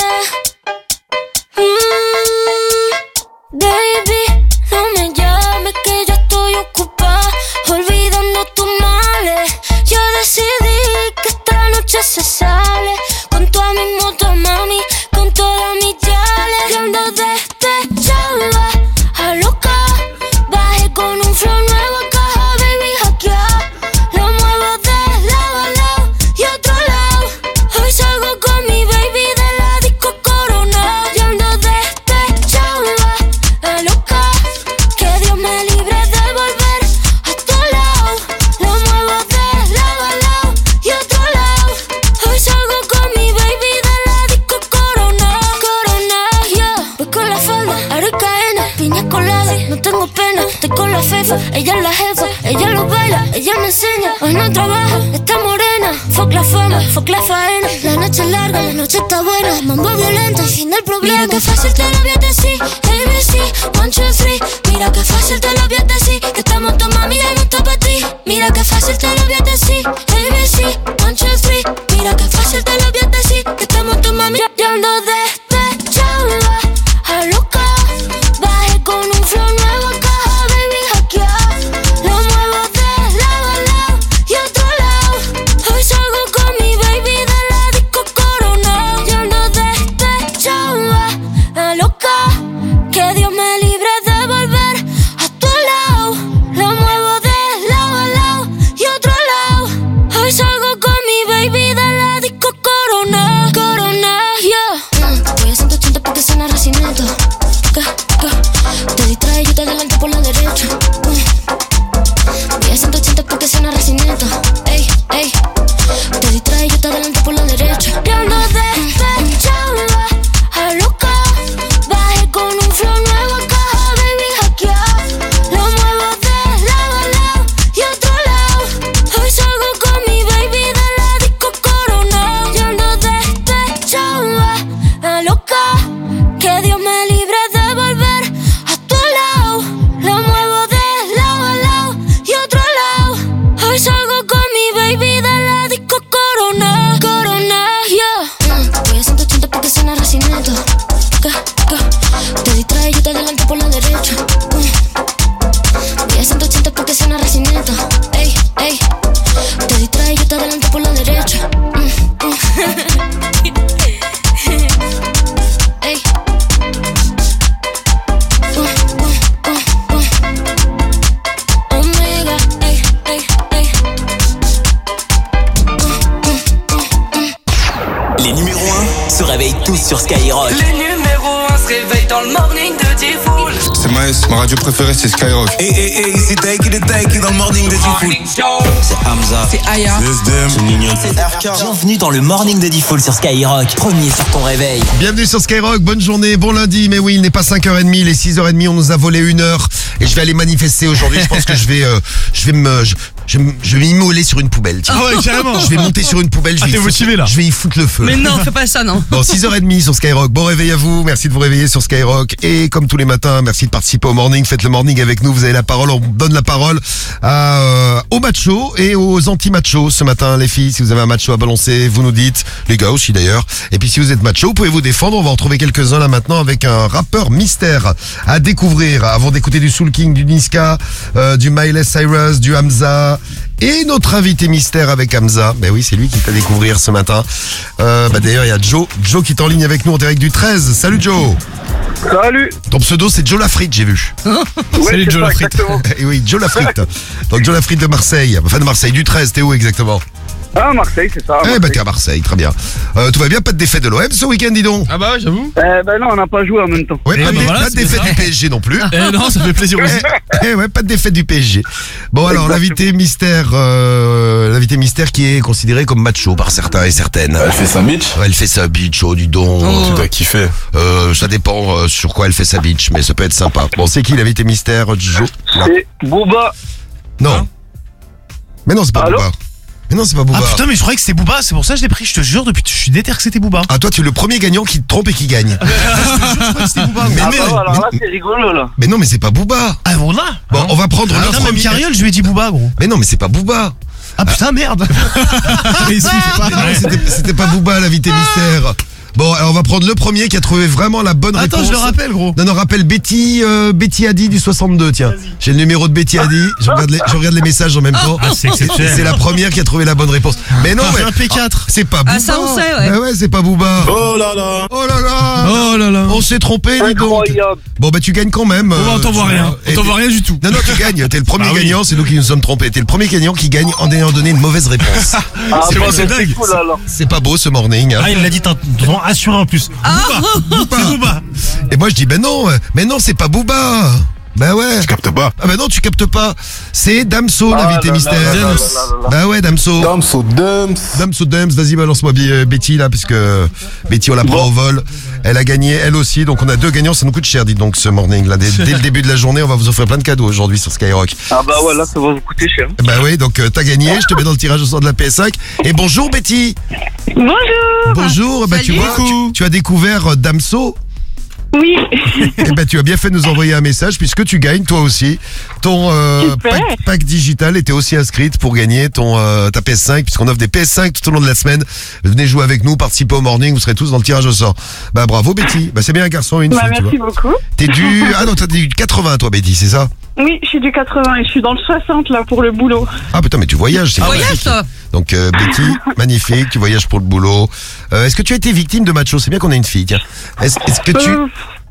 Mm, baby, no me llames que yo estoy ocupada, olvidando tus males. Yo decidí que esta noche se sale, con toda mi moto, mami, con todas mis yales. Y ando despechada, a loca, bajé con un flow nuevo a caja, baby, hackeada. Lo muevo de lado a lado y otro lado. Hoy salgo con mi baby de la disco Corona. Y ando despechada, a loca, que Dios me libre de volver a tu lado. Lo muevo de lado a lado y otro lado. Hoy salgo con mi baby de la disco Corona. Corona, yeah. Voy con la falda, aro y cadena, piña colada, no tengo pena. Estoy con la fefa, ella es la jefa, ella lo baila, ella me enseña. Hoy no trabaja, está morena. Fuck la fama, fuck la faena. La noche es larga, la noche está buena. Mambo violento, el fin del problema. Mira que fácil te lo voy a decir, A B C, one, two, three. Mira que fácil te lo voy a decir, que estamos tu mami ya no está para ti. Mira que fácil te lo voy a decir, A B C, one, two, three. Mira que fácil te lo voy a decir, que estamos tu mami ya ando despechada, a loca, bajé con un flow nuevo a caja, baby, hackeada. Lo muevo de lado a lado y otro lado. Hoy salgo con mi baby de la disco Corona. Yo ando despechada, a loca, que Dios me libre de volver a tu lado. Lo muevo de lado a lado y otro lado. Hoy salgo con mi baby de la disco Corona. Corona, yeah. Mm, voy a ciento ochenta porque suena recinito. Ca, ca. Te distraes, yo te adelanto por la derecha. Mm. Voy a ciento ochenta porque suena recinito. Ey, ey. Te distraes, yo te adelanto por la derecha. Yo ando despechada, a loca, bajé con un flow nuevo a caja, baby, hackeada. Lo muevo de lado a lado y otro lado. Hoy salgo con mi baby de la disco Corona. Yo ando despechada, a loca, que Dios me libre de volver a tu lado. Lo muevo de lado a lado y otro lado. Hoy salgo con mi baby de la disco Corona. Corona, yeah. Mm, voy a ciento ochenta porque suena recinito. Ca, ca. Te distraes, yo te adelanto por la derecha. Mm. Voy a ciento ochenta porque suena recinito. Ey, ey. Te distraes, yo te adelanto por la derecha. Mm, mm. Ey. Uh, uh, uh, uh. Omega, ey, ey, ey. Les numéros un se réveillent tous sur Skyrock. Les numéros un se réveillent dans le morning de Diffoul. C'est Maes, ma radio préférée c'est Skyrock. Hey, hey, hey, c'est Taiki de Taiki dans le morning de Diffoul. C'est Hamza. C'est Aya. C'est S D M. C'est Nino. C'est R K. Bienvenue dans le morning de Diffoul sur Skyrock. Premier sur ton réveil. Bienvenue sur Skyrock, bonne journée, bon lundi. Mais oui, il n'est pas cinq heures trente, il est six heures trente, on nous a volé une heure. Et je vais aller manifester aujourd'hui. Je pense que je vais, euh, je vais me, je, je, je vais m'immoler sur une poubelle. Tiens. Ah ouais, carrément. Je vais monter sur une poubelle. Je Ah, vais t'es y foutre- motivé, là. Je vais y foutre le feu. Mais non, fais pas ça, non. Bon, six heures trente sur Skyrock. Bon réveil à vous. Merci de vous réveiller sur Skyrock. Et comme tous les matins, merci de participer au morning. Faites le morning avec nous. Vous avez la parole. On donne la parole à, euh, aux machos et aux anti-machos ce matin, les filles. Si vous avez un macho à balancer, vous nous dites. Les gars aussi d'ailleurs. Et puis si vous êtes macho, vous pouvez vous défendre. On va en retrouver quelques-uns là maintenant avec un rappeur mystère à découvrir. Avant d'écouter du Soul King, du Niska, euh, du Miley Cyrus, du Hamza. Et notre invité mystère avec Hamza. Ben oui, c'est lui qui t'a découvrir ce matin. Euh, bah d'ailleurs, il y a Joe. Joe qui est en ligne avec nous en direct du treize. Salut Joe. Salut. Ton pseudo, c'est Joe Lafrite, j'ai vu. Salut Joe Lafrite. Et oui, Joe Lafrite. Donc Joe Lafrite de Marseille. Enfin de Marseille, du treize. T'es où exactement? Ah, Marseille, c'est ça. Eh Marseille. ben t'es à Marseille, très bien. Euh, tout va bien, pas de défaite de l'O M ce week-end, dis donc. Ah bah ouais, j'avoue. Eh ben non, on n'a pas joué en même temps. Ouais, Eh pas, de, ben voilà, pas de c'est défaite ça. du P S G non plus. Eh non, ça fait plaisir aussi. Eh, eh ouais, pas de défaite du P S G. Bon alors, l'invité mystère, euh, l'invité mystère qui est considéré comme macho par certains et certaines. Elle fait sa bitch. Ouais, elle fait sa bitch, oh, dis donc. Tu dois kiffer. Euh, ça dépend euh, sur quoi elle fait sa bitch, mais ça peut être sympa. Bon, c'est qui l'invité mystère, Joe? Là. C'est Booba. Non. Mais non, c'est pas Allô Booba. Mais non, c'est pas Booba. Ah putain, mais je croyais que c'était Booba, c'est pour ça que je l'ai pris, je te jure, depuis je suis déter que c'était Booba. Ah, toi, tu es le premier gagnant qui te trompe et qui gagne. Je croyais que c'était Booba. Mais, Ah mais- bah ouais, alors là, mais- c'est rigolo, là. mais non, mais c'est pas Booba. Ah bon là Bon, on va prendre Ah, le putain, même premier. Cariol, je lui ai dit Booba, gros. Mais non, mais c'est pas Booba. Ah putain, merde. Mais si, c'est pas- Non, c'était- C'était pas Booba, l'invité mystère. Bon, alors on va prendre le premier qui a trouvé vraiment la bonne Attends, réponse. je le rappelle, gros. Non, non, rappelle Betty, euh, Betty Adi du soixante-deux, tiens. J'ai le numéro de Betty Adi. Je regarde les, je regarde les messages en même temps. Ah, c'est exceptionnel. C'est la première qui a trouvé la bonne réponse. Mais non, C'est mais un P quatre. c'est pas Booba. Ah, ça, on sait, ouais. Bah ouais, c'est pas Booba. Oh là là. Oh là là. Oh là là. On s'est trompé, dis donc. Incroyable. Bon, bah tu gagnes quand même. Bon, bah, on euh, t'envoie tu- rien. et On t'envoie t'es- rien du tout. Non, non, tu gagnes. T'es le premier Ah oui. gagnant, c'est nous qui nous sommes trompés. T'es le premier gagnant qui gagne en ayant donné une mauvaise réponse. Ah, C'est bah, bon, c'est dingue. cool, alors. C'est pas beau ce morning. hein. Ah, il l'a dit, t'as t'as assuré en plus. C'est Booba. Et moi je dis ben non, euh, mais non c'est pas Booba. Ben ouais. Tu captes pas. Ah ben non tu captes pas. C'est Damso Ah l'invité là là mystère. là là là là là. Bah ouais Damso. Dams au Dams. Damso Dams, vas-y balance-moi Bi- euh, Betty là puisque Betty on la prend au vol. Elle a gagné elle aussi donc on a deux gagnants, ça nous coûte cher dites donc ce morning là. Dès, dès le début de la journée on va vous offrir plein de cadeaux aujourd'hui sur Skyrock. Ah bah ouais, là, ça va vous coûter cher. Bah oui donc euh, t'as gagné, je te mets dans le tirage au sort de la P S cinq. Et bonjour Betty. Bonjour. Bonjour, bah tu Salut. vois, tu, tu as découvert euh, Damso. Oui. Eh ben, tu as bien fait de nous envoyer un message puisque tu gagnes toi aussi ton euh, Super. pack, pack digital et t'es aussi inscrite pour gagner ton euh, ta P S cinq puisqu'on offre des P S cinq tout au long de la semaine. Venez jouer avec nous, participez au morning, vous serez tous dans le tirage au sort. Bah bravo Betty, bah c'est bien un garçon et une Bah, fille tu merci vois. beaucoup. T'es du ah non t'as du quatre-vingts toi Betty c'est ça? Oui, je suis du quatre-vingts et je suis dans le soixante là pour le boulot. Ah putain mais tu voyages c'est Voyage, magnifique. toi. Donc euh, Betty magnifique, tu voyages pour le boulot. Euh, Est-ce que tu as été victime de macho? C'est bien qu'on ait une fille. Tiens. Est-ce est-ce que tu Euh,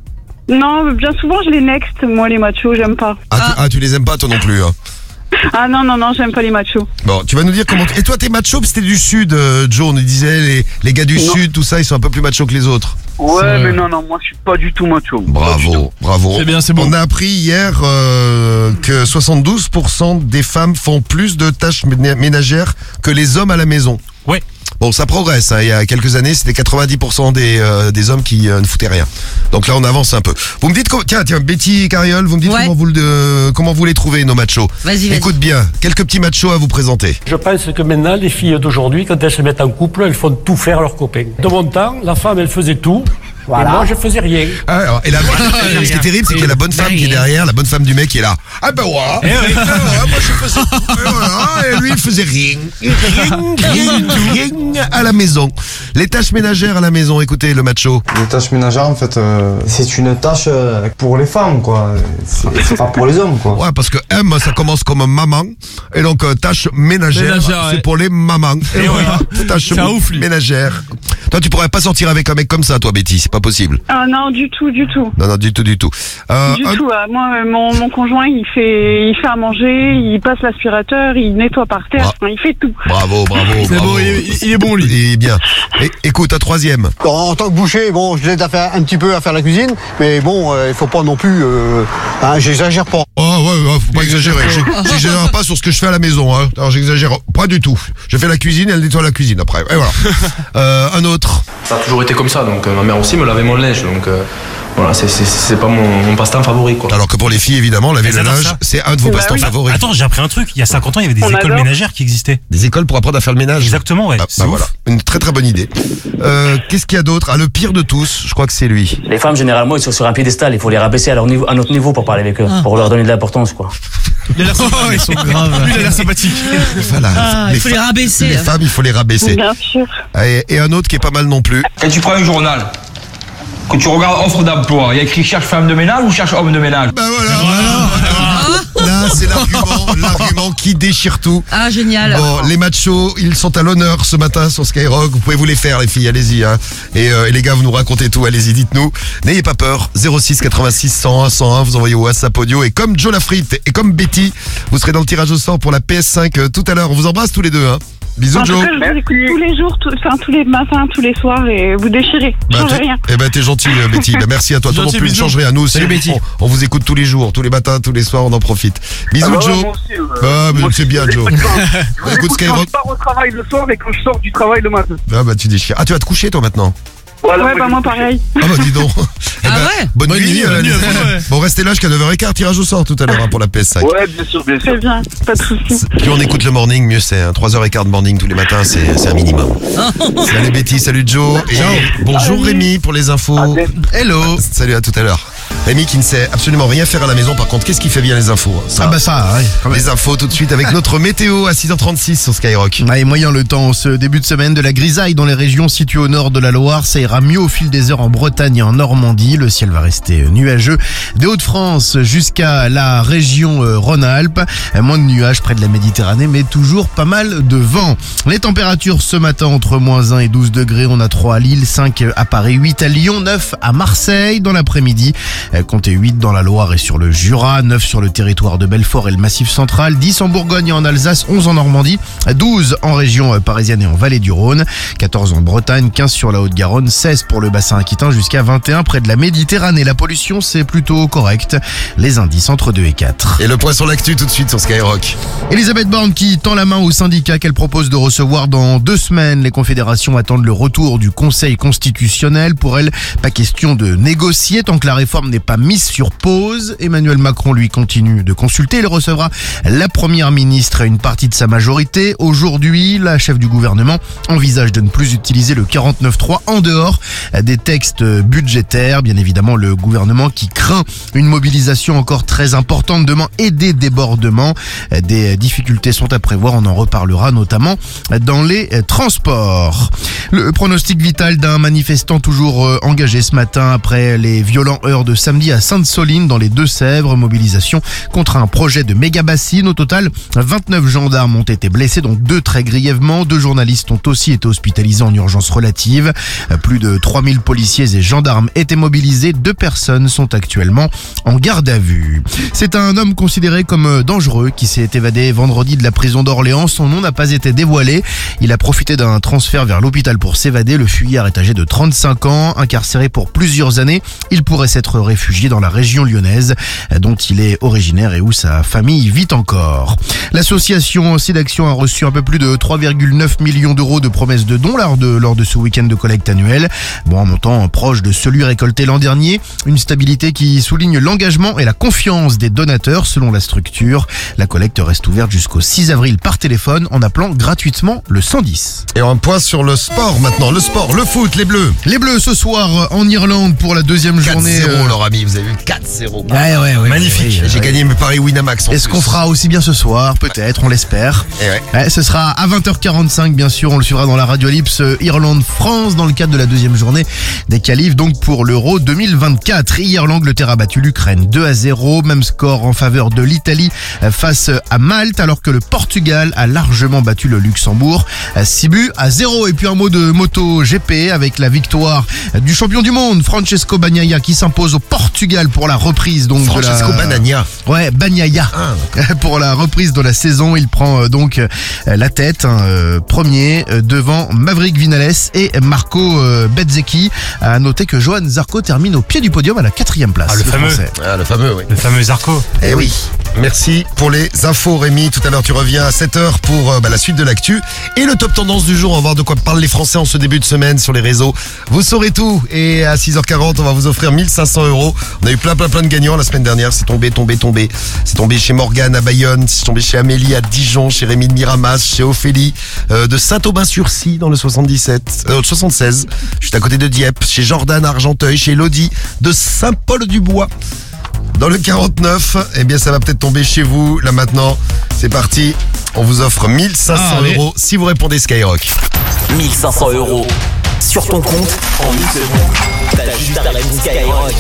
non, bien souvent je les next, moi les machos, j'aime pas. ah, tu ah tu les aimes pas toi non plus hein. Ah non, non, non, j'aime pas les machos. Bon, tu vas nous dire comment... Et toi, t'es macho, parce que t'es du Sud, euh, Joe, on nous disait, les, les gars du Non. Sud, tout ça, ils sont un peu plus machos que les autres. Ouais, mais non, non, moi, je suis pas du tout macho. Pas du tout. Bravo, bravo. C'est bien, c'est bon. On a appris hier euh, que soixante-douze pour cent des femmes font plus de tâches ména- ménagères que les hommes à la maison. Ouais. Bon, ça progresse. Hein. Il y a quelques années, c'était quatre-vingt-dix pour cent des, euh, des hommes qui euh, ne foutaient rien. Donc là, on avance un peu. Vous me dites, co- tiens, tiens, Betty et Cariol, vous me dites Ouais. comment, vous le, euh, comment vous les trouvez, nos machos. Vas-y, vas-y. Écoute bien, quelques petits machos à vous présenter. Je pense que maintenant, les filles d'aujourd'hui, quand elles se mettent en couple, elles font tout faire à leurs copains. De mon temps, la femme, elle faisait tout. Voilà. Et moi, je faisais rien. Ah, alors, et la, et ce qui est terrible, c'est qu'il y a la bonne femme qui est derrière, la bonne femme du mec qui est là. Ah ben ouais, Eh oui. ah ouais, moi je faisais tout, et voilà, et lui il faisait rien, rien, rien, rien à la maison. Les tâches ménagères à la maison, écoutez le macho. Les tâches ménagères, en fait, euh, c'est une tâche euh, pour les femmes, quoi. C'est c'est pas pour les hommes, quoi. Ouais, parce que M, ça commence comme maman, et donc euh, tâche ménagère, Ménagère, c'est ouais. pour les mamans. Et Eh voilà, oui. tâche C'est un ouf, lui. ménagère. Toi, tu pourrais pas sortir avec un mec comme ça, toi, Betty, c'est pas pas possible. Ah non, du tout, du tout. Non, non, du tout, du tout. Euh, du un- tout. euh, moi, euh, mon, mon conjoint, il fait, il fait à manger, il passe l'aspirateur, il nettoie par terre, Bra- enfin, il fait tout. Bravo, bravo, C'est bravo. bon, il est- il est bon, lui. Il est bien. Et, écoute, un troisième. En tant que boucher, bon, je l'aide à faire un petit peu à faire la cuisine, mais bon, il faut pas non plus, euh, hein, j'exagère pas. Oh ouais, ouais, faut pas exagérer. J'ai- J'exagère pas sur ce que je fais à la maison. Hein. Alors j'exagère pas du tout. Je fais la cuisine, elle nettoie la cuisine après. Et voilà. Euh, un autre. Ça a toujours été comme ça, donc euh, ma mère aussi me lavait mon linge, donc euh, voilà, c'est- c'est c'est pas mon, mon passe-temps favori, quoi. Alors que pour les filles, évidemment, laver le Elles adorent linge, ça. c'est un de vos Bah passe-temps oui. favoris. Attends, j'ai appris un truc. Il y a cinquante ans, il y avait des On écoles adore. ménagères qui existaient. Des écoles pour apprendre à faire le ménage. Exactement, ouais. Ah, C'est bah ouf. voilà, une très très bonne idée. Euh, Qu'est-ce qu'il y a d'autre? Ah, le pire de tous, je crois que c'est lui. Les femmes, généralement, ils sont sur un piédestal. Il faut les rabaisser à, leur niveau, à notre niveau pour parler avec eux, pour leur donner de l'importance, quoi. Il a l'air sympathique. Ils sont graves. Lui, il a l'air sympathique. Voilà. Ah, il faut les fa- rabaisser. Les femmes, il faut les rabaisser. Bien sûr. Et, et un autre qui est pas mal non plus. Quand tu prends un journal, que tu regardes offre d'emploi, il y a écrit cherche femme de ménage ou cherche homme de ménage? Bah voilà. Là, c'est l'argument, l'argument qui déchire tout. Ah, génial. Bon, les machos, ils sont à l'honneur ce matin sur Skyrock. Vous pouvez vous les faire, les filles, allez-y. Hein. Et, euh, et les gars, vous nous racontez tout, allez-y, dites-nous. N'ayez pas peur. zéro six quatre-vingt-six cent un cent un, vous envoyez au WhatsApp audio. Et comme Joe Lafrite et comme Betty, vous serez dans le tirage au sort pour la P S cinq euh, tout à l'heure. On vous embrasse tous les deux. Hein. Bisous, En tout Joe. cas, je vous écoute tous les jours, tout- enfin tous les matins, tous les soirs, et vous déchirez. Bah, Changez t'es- rien. Eh ben t'es gentil euh, Betty, bah, merci à toi. Toi non Gentil, plus ne bisous. change rien. Nous aussi, Salut, on, Betty. on, on vous écoute tous les jours, tous les matins, tous les soirs, on en profite. Bisous Ah bah ouais, Joe. moi aussi, euh, Ah mais moi c'est aussi, bien je Joe. l'écoute quand- Bah, Je écoute l'écoute quand Skyrock. je pars au travail le soir et quand je sors du travail le matin. Ah bah tu déchires. Ah tu vas te coucher toi maintenant. Voilà, Ouais, bah moi pareil. Ah bah dis donc. Eh ben, ouais bonne, Bonne nuit. nuit, euh, bonne nuit les- à vous, ouais. Bon restez là jusqu'à neuf heures quinze, tirage au sort tout à l'heure hein, pour la P S cinq. Ouais, bien sûr, bien sûr. Très bien, pas de soucis. Plus on écoute le morning, mieux c'est. Hein. trois heures quinze de morning tous les matins, c'est c'est un minimum. Salut Betty, salut Joe. Et bonjour Rémi pour les infos. Hello. Salut à tout à l'heure. Rémi qui ne sait absolument rien faire à la maison. Par contre, qu'est-ce qui fait bien les infos hein, ça. Ah bah ça, ouais, quand même. Les infos tout de suite avec notre météo à six heures trente-six sur Skyrock. Ah, et moyen le temps, ce début de semaine, de la grisaille dans les régions situées au nord de la Loire. Ça ira mieux au fil des heures en Bretagne et en Normandie. Le ciel va rester nuageux. Des Hauts-de-France jusqu'à la région euh, Rhône-Alpes. Euh, Moins de nuages près de la Méditerranée, mais toujours pas mal de vent. Les températures ce matin entre moins un et douze degrés. On a trois à Lille, cinq à Paris, huit à Lyon, neuf à Marseille. Dans l'après-midi, euh, comptez huit dans la Loire et sur le Jura, neuf sur le territoire de Belfort et le Massif central, dix en Bourgogne et en Alsace, onze en Normandie, douze en région euh, parisienne et en Vallée du Rhône, quatorze en Bretagne, quinze sur la Haute-Garonne, seize pour le bassin aquitain jusqu'à vingt et un près de la Méditerranée. La pollution, c'est plutôt correct. Les indices entre deux et quatre. Et le point sur l'actu tout de suite sur Skyrock. Elisabeth Borne qui tend la main au syndicat qu'elle propose de recevoir dans deux semaines. Les confédérations attendent le retour du Conseil constitutionnel. Pour elle, pas question de négocier tant que la réforme n'est pas mise sur pause. Emmanuel Macron, lui, continue de consulter. Il recevra la première ministre et une partie de sa majorité. Aujourd'hui, la chef du gouvernement envisage de ne plus utiliser le quarante-neuf trois en dehors des textes budgétaires. Bien évidemment, le gouvernement qui craint une mobilisation encore très importante demain et des débordements. Des difficultés sont à prévoir, on en reparlera notamment dans les transports. Le pronostic vital d'un manifestant toujours engagé ce matin après les violents heurts de samedi à Sainte-Soline dans les Deux-Sèvres. Mobilisation contre un projet de méga-bassine. Au total, vingt-neuf gendarmes ont été blessés, dont deux très grièvement. Deux journalistes ont aussi été hospitalisés en urgence relative. Plus de trois mille policiers et gendarmes étaient mobilisés. Deux personnes sont actuellement en garde à vue. C'est un homme considéré comme dangereux qui s'est évadé vendredi de la prison d'Orléans. Son nom n'a pas été dévoilé. Il a profité d'un transfert vers l'hôpital pour s'évader. Le fuyard est âgé de trente-cinq ans, incarcéré pour plusieurs années. Il pourrait s'être réfugié dans la région lyonnaise, dont il est originaire et où sa famille vit encore. L'association SIDAction a reçu un peu plus de trois virgule neuf millions d'euros de promesses de dons lors de, lors de ce week-end de collecte annuel. Bon, un montant proche de celui récolté l'an dernier. Une stabilité qui souligne l'engagement et la confiance des donateurs selon la structure. La collecte reste ouverte jusqu'au six avril par téléphone en appelant gratuitement le cent dix. Et un point sur le sport maintenant. Le sport, le foot, les Bleus. Les Bleus ce soir en Irlande pour la deuxième journée quatre zéro, leur ami. Vous avez vu quatre zéro. Ouais, ouais, ouais. Magnifique. Ouais, J'ai ouais. gagné mes paris Winamax. en Est-ce plus. qu'on fera aussi bien ce soir? Peut-être, on l'espère. Eh ouais. Ouais, ce sera à vingt heures quarante-cinq, bien sûr. On le suivra dans la Radio Ellipse euh, Irlande-France dans le cadre de la deuxième journée des qualifs, donc pour l'Euro deux mille vingt-quatre. Hier, l'Angleterre a battu l'Ukraine deux à zéro. Même score en faveur de l'Italie euh, face à Malte, alors que le Portugal a largement battu le Luxembourg. euh, six buts à zéro. Et puis un mot de moto G P avec la victoire euh, du champion du monde, Francesco Bagnaia, qui s'impose au Portugal pour la reprise donc Francesco de la... Bagnaia. Ouais, Bagnaia. Ah, Pour la reprise de la saison, il prend euh, donc euh, la tête, hein, euh, premier euh, devant Maverick Vinales et Marco euh, Bezzecchi. À noter que Johan Zarco termine au pied du podium à la quatrième place. Ah, le fameux. Français. Ah, le fameux, oui. Le fameux Zarco. Eh oui. Merci pour les infos, Rémi. Tout à l'heure, tu reviens à sept heures pour euh, bah, la suite de l'actu et le top tendance du jour. On va voir de quoi parlent les Français en ce début de semaine sur les réseaux. Vous saurez tout. Et à six heures quarante, on va vous offrir mille cinq cents euros. On a eu plein, plein, plein de gagnants la semaine dernière. C'est tombé, tombé, tombé. C'est tombé chez Morgane à Bayonne. C'est tombé chez Amélie à Dijon, chez Rémi de Miramas, chez Ophélie euh, de Saint-Aubin-sur-Scie dans le soixante-dix-sept, euh, soixante-seize. Juste à côté de Dieppe. Chez Jordan à Argenteuil, chez Elodie de Saint-Paul-du-Bois. Dans le quarante-neuf, eh bien ça va peut-être tomber chez vous. Là maintenant, c'est parti. On vous offre mille cinq cents Ah, allez. euros si vous répondez Skyrock. mille cinq cents euros sur ton compte en une seconde. T'as juste à répondre Skyrock.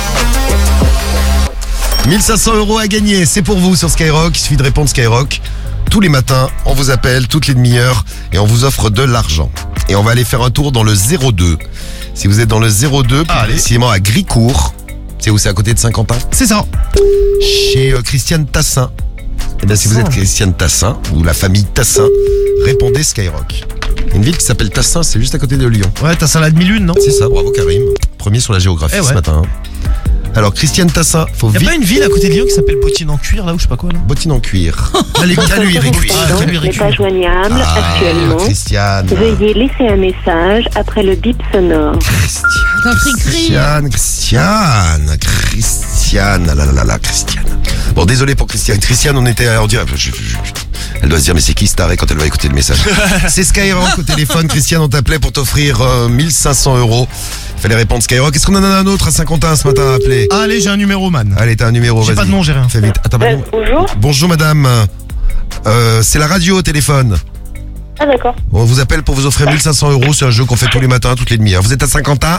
mille cinq cents euros à gagner, c'est pour vous sur Skyrock. Il suffit de répondre Skyrock. Tous les matins, on vous appelle toutes les demi-heures et on vous offre de l'argent. Et on va aller faire un tour dans le zéro deux. Si vous êtes dans le zéro deux, plus Allez. précisément à Gricourt, c'est où, c'est à côté de Saint-Quentin, C'est ça. chez euh, Christiane Tassin. Et bien si vous êtes Christiane Tassin ou la famille Tassin, répondez Skyrock. Il y a une ville qui s'appelle Tassin, c'est juste à côté de Lyon. Ouais, t'as ça la demi-lune, non? C'est ça, bravo Karim. Premier sur la géographie Eh ce ouais. matin. Alors Christiane Tassin, faut Y'a vite. pas une ville à côté de Lyon qui s'appelle Bottine en cuir, là, ou je sais pas quoi, là? Bottine en cuir. Allez, caluire et cuir. Ah, caluire et n'est pas cuir. joignable Ah, actuellement. Christiane. Veuillez laisser un message après le bip sonore. T'as pris cri. Christiane, Christiane, Christiane, ah là là là là, Christiane. Bon, désolé pour Christiane. Christiane, on était, on dirait, je- je- je- elle doit se dire, mais c'est qui ce taré quand elle va écouter le message. C'est Skyrock au téléphone. Christiane, on t'appelait pour t'offrir euh, mille cinq cents euros. Il fallait répondre Skyrock. Est-ce qu'on en a un autre à Saint-Quentin ce matin à appeler? Allez, j'ai un numéro, man. Allez, t'as un numéro, J'ai vas-y. pas de nom, j'ai rien. Fais vite. Attends, Euh, pardon. bonjour. Bonjour madame. Euh, c'est la radio au téléphone. Ah d'accord. On vous appelle pour vous offrir mille cinq cents euros. C'est un jeu qu'on fait tous les matins, toutes les demi-heures. Vous êtes à Saint-Quentin?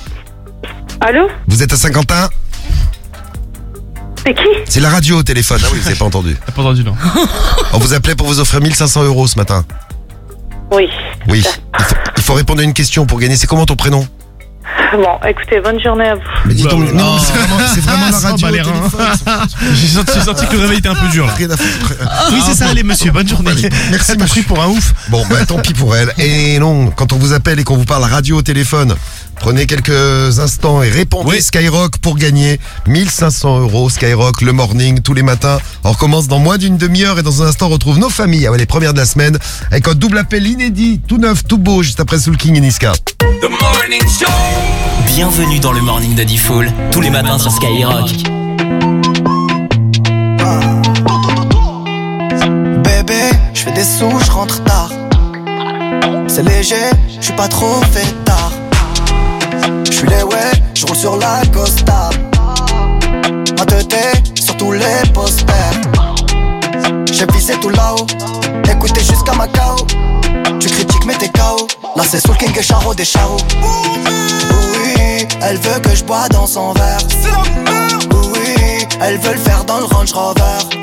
Allô? Vous êtes à Saint-Quentin? C'est qui? C'est la radio au téléphone. Ah oui, vous avez pas entendu. T'as pas entendu, non? On vous appelait pour vous offrir mille cinq cents euros ce matin. Oui. Oui. Il faut, il faut répondre à une question pour gagner. C'est comment ton prénom? Bon, écoutez, bonne journée à vous. Mais dis donc, Oula, non, oula. c'est vraiment, c'est vraiment la Ça radio bat au les reins. téléphone. J'ai senti, j'ai senti que le réveil était un peu dur, là. Rien à foutre. Oui, c'est ça, allez, monsieur, bonne journée. Allez, merci, T'as pris monsieur. pour un ouf. Bon, bah tant pis pour elle. Et non, quand on vous appelle et qu'on vous parle radio au téléphone, prenez quelques instants et répondez Oui. Skyrock pour gagner mille cinq cents euros. Skyrock, le morning, tous les matins. On recommence dans moins d'une demi-heure et dans un instant, on retrouve nos familles. Ah ouais, les premières de la semaine avec un double appel inédit, tout neuf, tout beau, juste après Soul King et Niska. The Morning Show. Bienvenue dans le Morning de Diffoul, tous les matins sur Skyrock. Bébé, je fais des sous, je rentre tard. C'est léger, je suis pas trop fait tard. Je suis les ouais, je roule sur la Costa. Ma tête sur tous les posters. J'ai visé tout là-haut, écoutez jusqu'à Macao. Tu critiques mais t'es K O. Là c'est Soul King et Charo des Charo. Oui, elle veut que je bois dans son verre. Oui, elle veut le faire dans le Range Rover.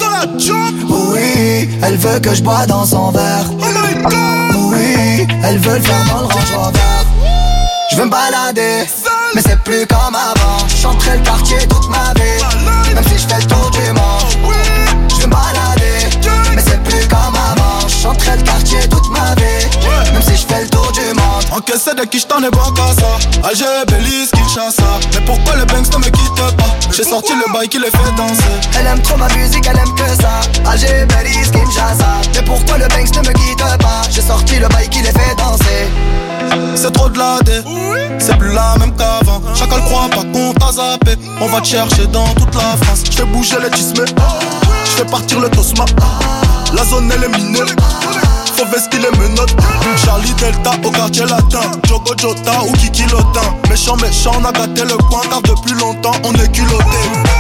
Oui, elle veut que je bois dans son verre. Oui, elle veut le faire dans le Range Rover. Je veux me balader, mais c'est plus comme avant. J'chanterai le quartier toute ma vie, même si je fais le tour du monde. Je veux me balader, mais c'est plus comme avant. J'chanterai le quartier toute ma vie, même si je fais le tour du monde. Encaissé de qui j't'en ai bon qu'à ça. Alger, Belize, Kinshasa. Mais pourquoi le Banks ne me quitte pas? J'ai sorti le bail qui les fait danser. Elle aime trop ma musique, elle aime que ça. Alger, Belize, Kinshasa. Mais pourquoi le Banks ne me quitte pas? J'ai sorti le bail qui les fait danser. C'est trop de la dé, c'est plus la même qu'avant. Chacun le croit pas qu'on t'a zappé. On va te chercher dans toute la France. J'fais bouger les tismes, j'fais partir le tosma. La zone elle est minée, mauvaise qu'il les menottes. Charlie Delta au quartier latin, Jogo Jota ou Kiki Lotin. Méchant, méchant, on a gâté le coin car depuis longtemps on est culotté.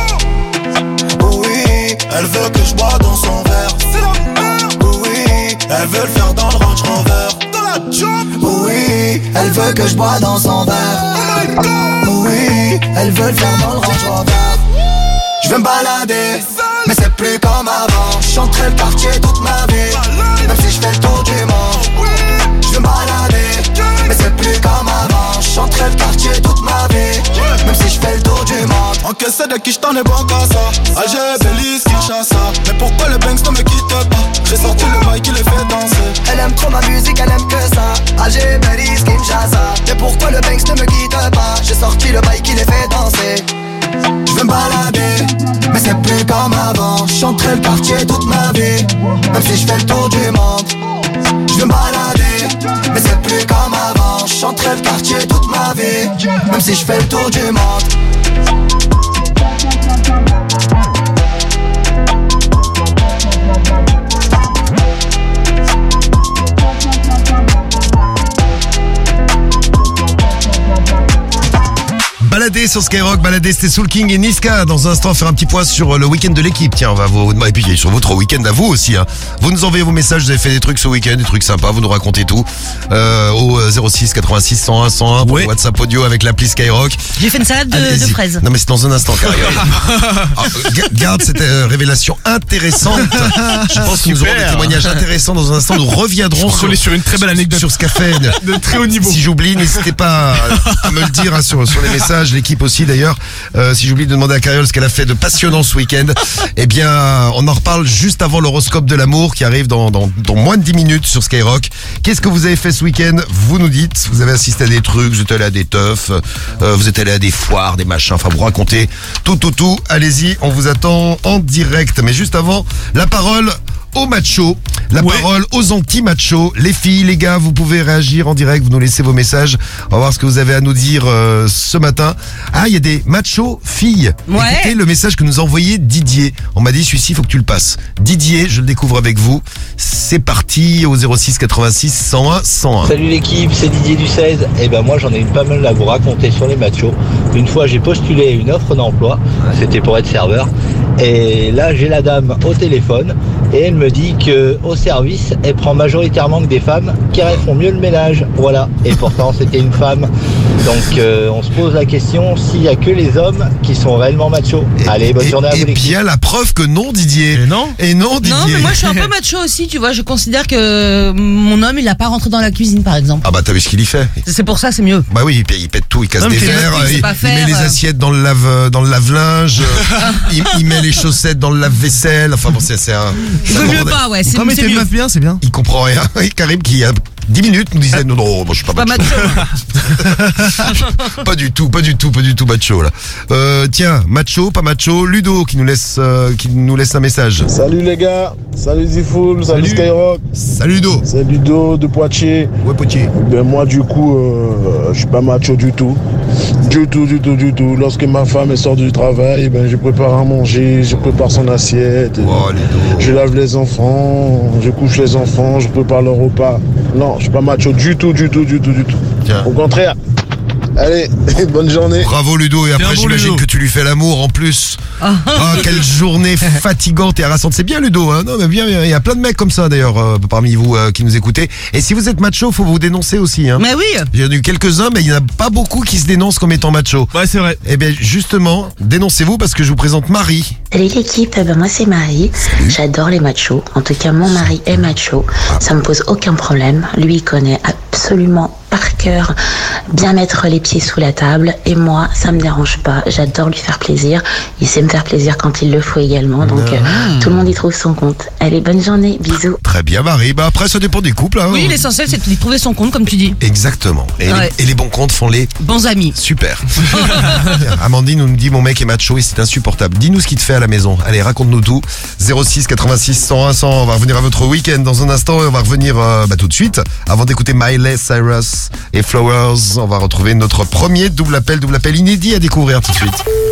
Oui, elle veut que je bois dans son verre. Oui, elle veut le faire dans le Range Rover. Oui, elle veut que je bois dans son verre. Oui, elle veut le faire dans le Range Rover. Je veux me balader, mais c'est plus comme avant. J'chanterai le quartier toute ma vie, même si je fais le tour du monde. Je veux me balader, mais c'est plus comme avant. J'chanterai le quartier toute ma vie, même si je fais le tour du monde. Encaissé de qui j't'en ai bon qu'à ça. Alger, Belize, Kinshasa. Mais pourquoi le Banks ne me quitte pas? J'ai sorti le bail qui les fait danser. Elle aime trop ma musique, elle aime que ça. Alger, Belize, Kinshasa. Mais pourquoi le Banks ne me quitte pas? J'ai sorti le bail qui les fait danser. Je veux me balader, mais c'est plus comme avant. J'chanterai le quartier toute ma vie, même si je fais le tour du monde. Je veux me balader, mais c'est plus comme avant. J'chanterai le quartier toute ma vie, même si je fais le tour du monde. Balader sur Skyrock, balader c'était Soul King et Niska. Dans un instant, faire un petit point sur le week-end de l'équipe. Tiens, on va vous, et puis sur votre week-end à vous aussi. Hein. Vous nous envoyez vos messages, vous avez fait des trucs ce week-end, des trucs sympas, vous nous racontez tout. Euh, au zéro six quatre-vingt-six cent un cent un pour ouais. le WhatsApp audio avec l'appli Skyrock. J'ai fait une salade de, de fraises. Non mais c'est dans un instant, Carrie. Garde cette euh, révélation intéressante. Je pense que nous aurons des témoignages intéressants dans un instant. Nous reviendrons sur, sur une très belle anecdote sur ce qu'a fait de très haut niveau. Si j'oublie, n'hésitez pas à, à me le dire hein, sur, sur les messages. L'équipe aussi d'ailleurs, euh, si j'oublie de demander à Cariole ce qu'elle a fait de passionnant ce week-end, eh bien on en reparle juste avant l'horoscope de l'amour qui arrive dans, dans, dans moins de dix minutes sur Skyrock. Qu'est-ce que vous avez fait ce week-end? Vous nous dites, vous avez assisté à des trucs, vous êtes allé à des teufs, euh, vous êtes allé à des foires, des machins, enfin vous racontez tout, tout, tout, allez-y, on vous attend en direct. Mais juste avant, la parole aux machos, la ouais. parole aux anti-machos. Les filles, les gars, vous pouvez réagir en direct, vous nous laissez vos messages. On va voir ce que vous avez à nous dire euh, ce matin. Ah, il y a des machos filles. Ouais. Écoutez le message que nous a envoyé Didier. On m'a dit, celui-ci, il faut que tu le passes. Didier, je le découvre avec vous. C'est parti au zéro six quatre-vingt-six cent un cent un. Salut l'équipe, c'est Didier du seize. Et ben moi, j'en ai eu pas mal à vous raconter sur les machos. Une fois, j'ai postulé une offre d'emploi. C'était pour être serveur. Et là, j'ai la dame au téléphone et elle me dit que au service, elle prend majoritairement que des femmes car elles font mieux le ménage. Voilà. Et pourtant, c'était une femme. Donc, euh, on se pose la question s'il y a que les hommes qui sont réellement machos. Et, Allez, bonne et, journée à vous. Et bien la preuve que non, Didier. Et non. Et non, Didier. Non, mais moi, je suis un peu macho aussi. Tu vois, je considère que mon homme, il a pas rentré dans la cuisine, par exemple. Ah bah t'as vu ce qu'il y fait. C'est pour ça, c'est mieux. Bah oui, il pète tout, il casse non, des verres, il, il met les assiettes dans le lave, dans le lave-linge, il, il met les chaussettes dans le lave-vaisselle. Enfin bon, c'est c'est un. Il veut mieux pas, ouais. C'est non mais t'es meuf bien, c'est bien. Il comprend rien. Et Karim qui a dix minutes nous disait non non, moi je suis pas, pas macho. macho. Pas du tout, pas du tout, pas du tout macho là. Euh, tiens, macho, pas macho. Ludo qui nous laisse, euh, qui nous laisse un message. Salut les gars, salut Zifoul, salut, salut Skyrock. Salut Ludo. C'est Ludo de Poitiers. Ouais Poitiers. Ben moi du coup, euh, je suis pas macho du tout, du tout, du tout, du tout. Lorsque ma femme sort du travail, ben je prépare à manger, je prépare son assiette, oh, je lave les enfants, je couche les enfants, je prépare le repas. Non, je suis pas macho du tout, du tout, du tout, du tout. Tiens. Au contraire. Allez, bonne journée. Bravo Ludo, et après bon, j'imagine Ludo. que tu lui fais l'amour en plus. Ah, quelle journée fatigante et harassante. C'est bien Ludo, hein. Non mais bien, bien. Il y a plein de mecs comme ça d'ailleurs euh, parmi vous euh, qui nous écoutez. Et si vous êtes macho, faut vous dénoncer aussi, hein. Mais oui. Il y en a eu quelques-uns, mais il n'y en a pas beaucoup qui se dénoncent comme étant macho. Ouais, c'est vrai. Eh bien justement, dénoncez-vous parce que je vous présente Marie. Salut l'équipe, ben moi c'est Marie. Salut. J'adore les machos. En tout cas, mon mari est macho. Ah. Ça me pose aucun problème. Lui, il connaît absolument par cœur bien mettre les pieds sous la table, et moi ça me dérange pas, j'adore lui faire plaisir, il sait me faire plaisir quand il le faut également, donc euh, tout le monde y trouve son compte. Allez, bonne journée, bisous. Très bien Marie, bah après ça dépend des couples, hein. Oui, l'essentiel c'est de trouver son compte comme tu dis. Exactement, et, ouais. les, et les bons comptes font les bons amis. Super. Amandine nous dit mon mec est macho et c'est insupportable. Dis-nous ce qu'il te fait à la maison, allez raconte-nous tout. Zéro six quatre-vingt-six cent un cent, on va revenir à votre week-end dans un instant et on va revenir euh, bah, tout de suite avant d'écouter Miley Cyrus et Flowers. On va retrouver notre premier double appel, double appel inédit à découvrir tout de suite.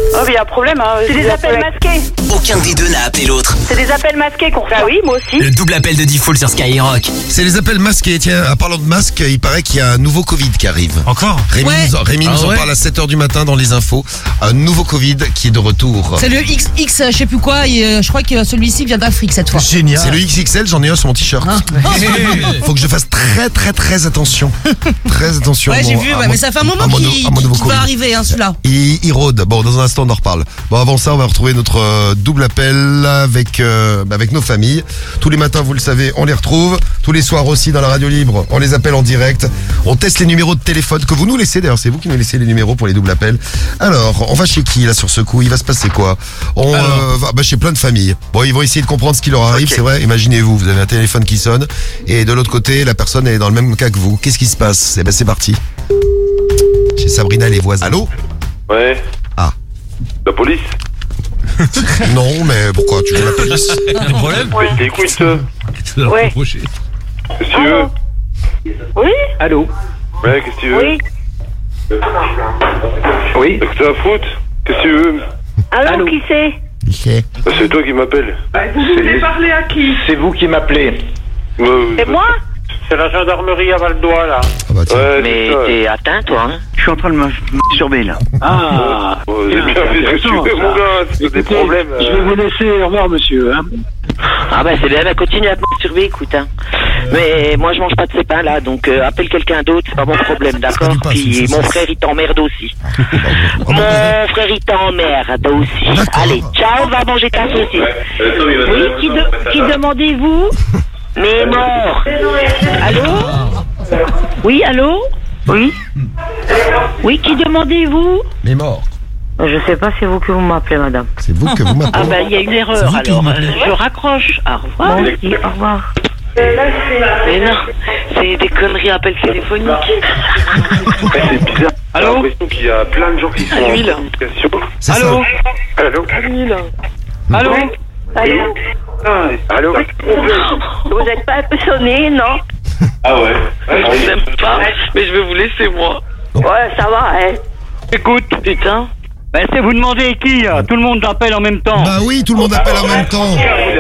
Oh, mais il y a un problème, hein. C'est des appels masqués. Aucun des deux n'a appelé l'autre. C'est des appels masqués qu'on reçoit. Bah oui, moi aussi. Le double appel de Diffoul sur Skyrock. C'est les appels masqués. Tiens, en parlant de masques, il paraît qu'il y a un nouveau Covid qui arrive. Encore Rémi, Ouais. nous, en- Rémi Ah nous en ouais. parle à sept heures du matin dans les infos. Un nouveau Covid qui est de retour. C'est le X X, je sais plus quoi, et euh, je crois que celui-ci vient d'Afrique cette fois. Génial. C'est le X X L, j'en ai un sur mon t-shirt. Ah. Faut que je fasse très très très attention. Très attention. Ouais, à j'ai mon- vu, à ouais, mon- mais ça fait un moment à mon- qu'il à mon nouveau qu'il va Covid. arriver, hein, celui-là. Il, il rôde. Bon, dans un instant, on en reparle. Bon, avant ça, on va retrouver notre euh, double appel avec euh, bah, avec nos familles. Tous les matins, vous le savez, on les retrouve. Tous les soirs aussi dans la radio libre, on les appelle en direct. On teste les numéros de téléphone que vous nous laissez. D'ailleurs, c'est vous qui nous laissez les numéros pour les doubles appels. Alors, on va chez qui là sur ce coup? Il va se passer quoi? On euh, va bah, chez plein de familles. Bon, ils vont essayer de comprendre ce qui leur arrive. C'est vrai. Imaginez-vous, vous avez un téléphone qui sonne et de l'autre côté, la personne est dans le même cas que vous. Qu'est-ce qui se passe? Eh ben, c'est parti. Chez Sabrina, les voisins. Allô? Ouais. Ah. La police? Non, mais pourquoi tu veux la police? Le problème? Ouais. Écoute. Ouais. Qu'est-ce que tu veux? Oui? Allô? Ouais, qu'est-ce que tu veux? Oui. Oui. Qu'est-ce que tu as à foutre? Qu'est-ce que tu veux? Allô, qui c'est? Bah, c'est toi qui m'appelles. Vous voulez parler à qui? C'est vous qui m'appelez. C'est moi? C'est la gendarmerie à Val-d'Oie, là. Ah bah, ouais, Mais t'es atteint, toi, hein? Je suis en train de me masturber, là. Ah. J'ai bien fait ce que tu veux, mon gars. C'est des problèmes. je vais vous laisser. Au revoir, monsieur. Hein. Ah bah c'est bien, bah, continue à te masturber, écoute, hein. Mais moi je mange pas de ces pains là, donc euh, appelle quelqu'un d'autre, c'est pas mon problème, d'accord? Puis mon frère il t'emmerde aussi. Mon frère il t'emmerde aussi. Allez, ciao, va manger ta saucisse. Oui, qui, de- qui demandez-vous? Mais mort. Allô? Oui, allô? Oui? Oui, qui demandez-vous? Mais mort. Je sais pas, c'est vous que vous m'appelez, madame. C'est vous que vous m'appelez. Ah bah il y a une erreur alors. Euh, Je raccroche. Au revoir. Bon, dis au revoir. Mais non, c'est des conneries appels téléphoniques. C'est bizarre. Allô? J'ai l'impression qu'il y a plein de gens qui sont À lui, là. en communication. C'est Allô? Allô? Allô? Allô? Ah, allô? Vous n'êtes pas un peu sonné, non? Ah ouais? Je vous aime pas, mais je vais vous laisser moi. Ouais, ça va, hein. Écoute, putain. Ben, c'est vous demandez qui, là? Tout le monde appelle en même temps. Bah oui, tout le monde appelle en même temps.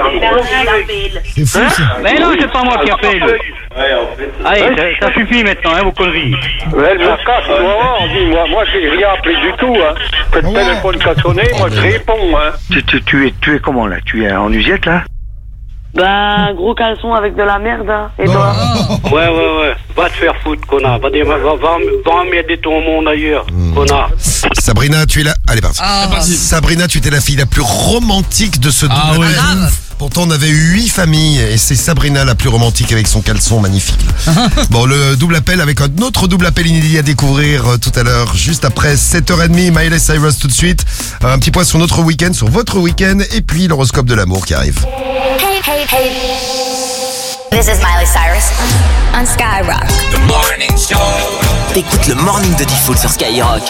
C'est fou, Hein? ça. Mais non, c'est pas moi qui appelle. Allez, ça, ça suffit maintenant, hein, vos conneries. Ouais, le macaque, moi, on dit, moi, moi, j'ai rien appelé du tout, hein. Quand le téléphone qui a sonné, moi, je réponds, hein. Tu, tu, tu, es, tu es comment, là? Tu es en usette, là? Ben, gros caleçon avec de la merde, hein. Et toi? Ouais, ouais, ouais. Va te faire foutre, connard. Va, dire, va, va, va, va emmerder ton monde ailleurs, connard. Sabrina, tu es là. Allez, parti. Ah. Sabrina, tu étais la fille la plus romantique de ce double Ah ouais, appel. grave. Pourtant, on avait huit familles et c'est Sabrina la plus romantique avec son caleçon magnifique. Bon, le double appel avec un autre double appel inédit à découvrir euh, tout à l'heure, juste après sept heures trente. Miley Cyrus tout de suite. Euh, Un petit point sur notre week-end, sur votre week-end et puis l'horoscope de l'amour qui arrive. Hey, hey, hey. This is Miley Cyrus on Skyrock. The Morning Show. T'écoutes le Morning de Diffoul sur Skyrock.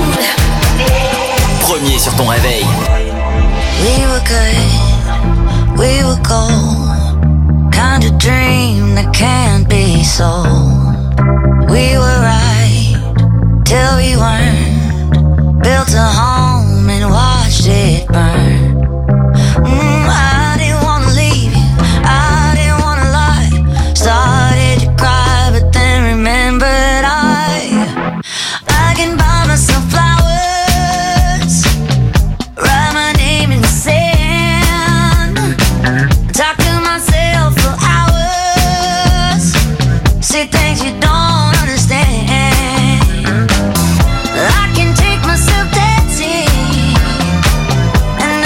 Premier sur ton réveil. We were good, we were gold. Kind of dream that can't be sold. We were right till we weren't. Built a home and watched it burn. Mm, I didn't wanna leave you, I didn't wanna lie. Started to cry, but then remembered I I can buy myself flowers, write my name in the sand, talk to myself for hours, say things you don't understand. I can take myself dancing, and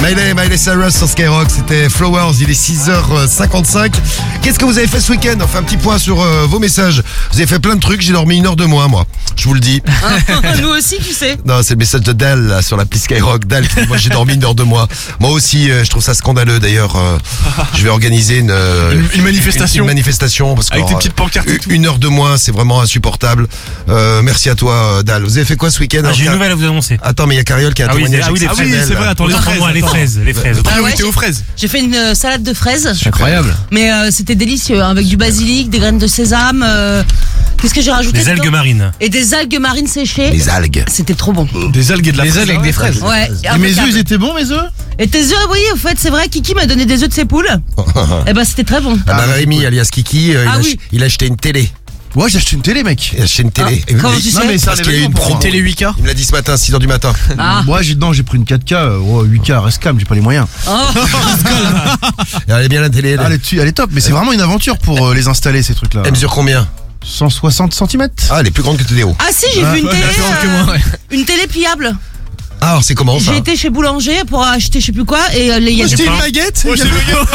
Miley, Miley Cyrus sur Skyrock, c'était Flowers, il est six heures cinquante-cinq. Qu'est-ce que vous avez fait ce week-end? On fait un petit point sur euh, vos messages. Vous avez fait plein de trucs, j'ai dormi une heure de moins moi, je vous le dis. Nous aussi, qui sait? Non, c'est le message de Dal là, sur l'appli Skyrock. Dal qui dit moi j'ai dormi une heure de moins. Moi aussi, euh, je trouve ça scandaleux d'ailleurs. Euh, je vais organiser une, euh, une, une manifestation. Une, une manifestation parce que avec des petites pancartes et tout. Une heure de moins, c'est vraiment insupportable. Euh, merci à toi Dal. Vous avez fait quoi ce week-end? Ah, j'ai une nouvelle à vous annoncer. Attends, mais il y a Cariole qui a un ah oui, témoignage. ah oui, les fraises. Ah oui, c'est vrai, attends, les fraises. Moi, les fraises, les fraises. Priorité ouais, aux fraises. J'ai fait une euh, salade de fraises. C'est incroyable. Mais euh, c'était délicieux, hein, avec du basilic, des graines de sésame. euh, Qu'est-ce que j'ai rajouté? Des algues dedans marines. Et des algues marines séchées. Des algues. C'était trop bon. Des algues et de la Des fraise. algues avec des fraises. Ouais. Et mes œufs, ils étaient bons, mes œufs? Et tes œufs, oui, au fait, c'est vrai, Kiki m'a donné des œufs de ses poules. Eh ben, c'était très bon. Ah bah Rémi, alias Kiki, euh, Ah il, a, oui. il a acheté une télé. Ouais, j'ai acheté une télé, mec. Il a acheté une télé. Ah, comment tu sais? Non, mais ça, Parce qu'il y a eu une promo. télé huit K. Il me l'a dit ce matin, six heures du matin. Ah. Moi, j'ai dedans, j'ai pris une quatre K. euh, oh, huit K, reste calme, j'ai pas les moyens. Oh. Elle est bien la télé. Elle, Ah, elle, est dessus, elle est top, mais c'est vraiment une aventure pour euh, les installer, ces trucs-là. elle mesure combien? cent soixante centimètres. Ah, elle est plus grande que Théo. Ah si, j'ai Ah, vu une ouais, télé, d'accord que euh, moi, ouais. une télé pliable. Ah, alors c'est comment ça? J'ai été chez Boulanger pour acheter je sais plus quoi et euh, il y a des C'était une pains. baguette. J'avais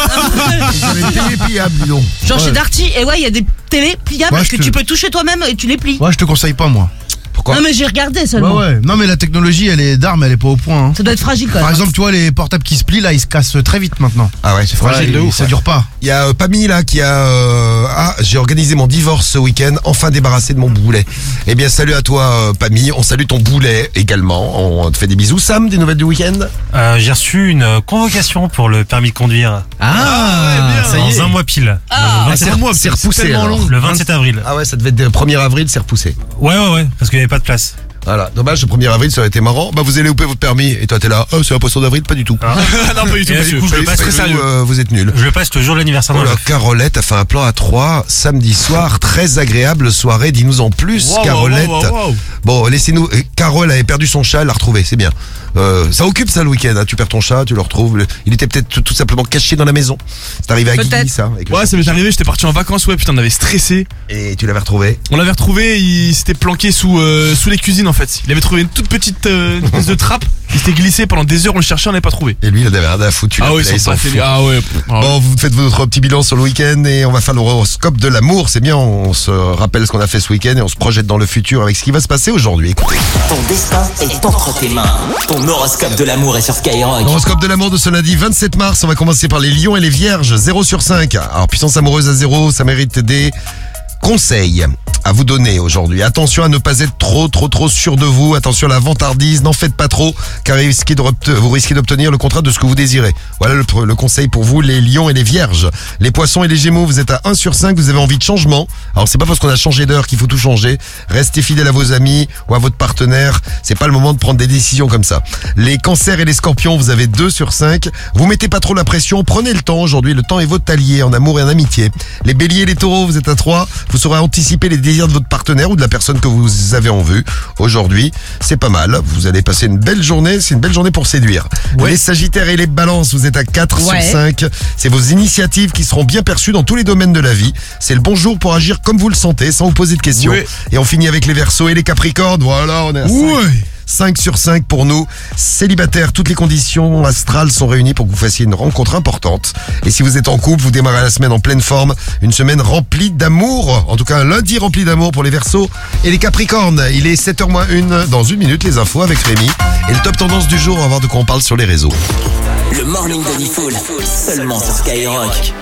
une télé pliable, dis donc. Genre Ouais. chez Darty et ouais, il y a des télés pliables Ouais, je que te- tu peux toucher toi-même et tu les plies. Ouais, je te conseille pas, moi. Pourquoi? Non mais j'ai regardé Ouais, seulement. ouais. Non, mais la technologie, elle est d'armes, elle est pas au point. hein. Ça doit être fragile quand même. Par exemple, tu vois, les portables qui se plient, là, ils se cassent très vite maintenant. Ah ouais, c'est Voilà, fragile de ils- ouf. ça ouais. dure pas. Il y a euh, Pammy là qui a... euh, Ah, j'ai organisé mon divorce ce week-end, enfin débarrassé de mon boulet. Eh bien, salut à toi euh, Pammy, on salue ton boulet également. On te fait des bisous. Sam, des nouvelles du week-end? Euh, j'ai reçu une convocation pour le permis de conduire. Ah, ça y est. Dans un mois pile. Ah. le Ah, c'est vingt-sept, moi, c'est repoussé tellement alors. long. le vingt-sept avril. Ah ouais, ça devait être le premier avril, c'est repoussé. Ouais, ouais, ouais, parce qu'il n'y avait pas de place. Voilà, dommage, le premier avril, ça aurait été marrant. Bah, vous allez louper votre permis. Et toi, t'es là, oh, c'est un poisson d'avril? Pas du tout. Ah. Non, pas du tout, Et là, monsieur. du coup, je le C'est passe très Vous, sérieux. euh, vous êtes nuls. Je le passe le jour de l'anniversaire de Oh ma là, meuf. Carolette a fait un plan à trois samedi soir, très agréable soirée, dis-nous en plus, Wow, Carolette. wow, wow, wow. Bon, laissez-nous. euh, Carole avait perdu son chat, elle l'a retrouvé, c'est bien. Euh, ça occupe ça le week-end, hein. Tu perds ton chat, tu le retrouves. Le- Il était peut-être tout, tout simplement caché dans la maison. C'est arrivé à Guigui, Peut-être. ça. avec le Ouais, chat. ça m'est arrivé, j'étais parti en vacances, ouais, putain, on avait stressé. Et tu l'avais retrouvé. On l'avait retrouvé, il s'était planqué sous, euh, sous les cuisines en fait. Il avait trouvé une toute petite euh, espèce de trappe, il s'était glissé pendant des heures, on le cherchait, on l'avait pas trouvé. Et lui, il avait rien à foutre. tu Ah l'as ouais, appelé, ils il sont s'en pas fout. fait. Ah ouais. Ah ouais. Bon, vous faites votre petit bilan sur le week-end et on va faire l'horoscope de l'amour. C'est bien, on se rappelle ce qu'on a fait ce week-end et on se projette dans le futur avec ce qui va se passer aujourd'hui. Écoutez. Ton destin est entre tes mains. Ton horoscope de l'amour est sur Skyrock. L'horoscope de l'amour de ce lundi vingt-sept mars, on va commencer par les lions et les vierges, zéro sur cinq. Alors, puissance amoureuse à zéro, ça mérite des conseils à vous donner aujourd'hui. Attention à ne pas être trop, trop, trop sûr de vous. Attention à la vantardise, n'en faites pas trop, car vous risquez de rept- vous risquez d'obtenir le contraire de ce que vous désirez. Voilà le, pr- le conseil pour vous, les lions et les vierges. Les poissons et les gémeaux, vous êtes à un sur cinq, vous avez envie de changement. Alors, c'est pas parce qu'on a changé d'heure qu'il faut tout changer. Restez fidèle à vos amis ou à votre partenaire. C'est pas le moment de prendre des décisions comme ça. Les cancers et les scorpions, vous avez deux sur cinq. Vous mettez pas trop la pression, prenez le temps aujourd'hui. Le temps est votre allié en amour et en amitié. Les béliers et les taureaux, vous êtes à trois. Vous saurez anticiper les désirs de votre partenaire ou de la personne que vous avez en vue. Aujourd'hui, c'est pas mal. Vous allez passer une belle journée. C'est une belle journée pour séduire. Ouais. Les sagittaires et les balances, vous êtes à quatre Ouais. sur cinq. C'est vos initiatives qui seront bien perçues dans tous les domaines de la vie. C'est le bon jour pour agir comme vous le sentez, sans vous poser de questions. Ouais. Et on finit avec les verseaux et les capricornes. Voilà, on est à cinq. Ouais. cinq sur cinq pour nous. Célibataires, toutes les conditions astrales sont réunies pour que vous fassiez une rencontre importante. Et si vous êtes en couple, vous démarrez la semaine en pleine forme. Une semaine remplie d'amour. En tout cas, un lundi rempli d'amour pour les Verseaux et les Capricornes. Il est sept heures moins une. Dans une minute, les infos avec Rémi. Et le top tendance du jour, on va voir de quoi on parle sur les réseaux. Le morning de Diffoul, seulement sur Skyrock.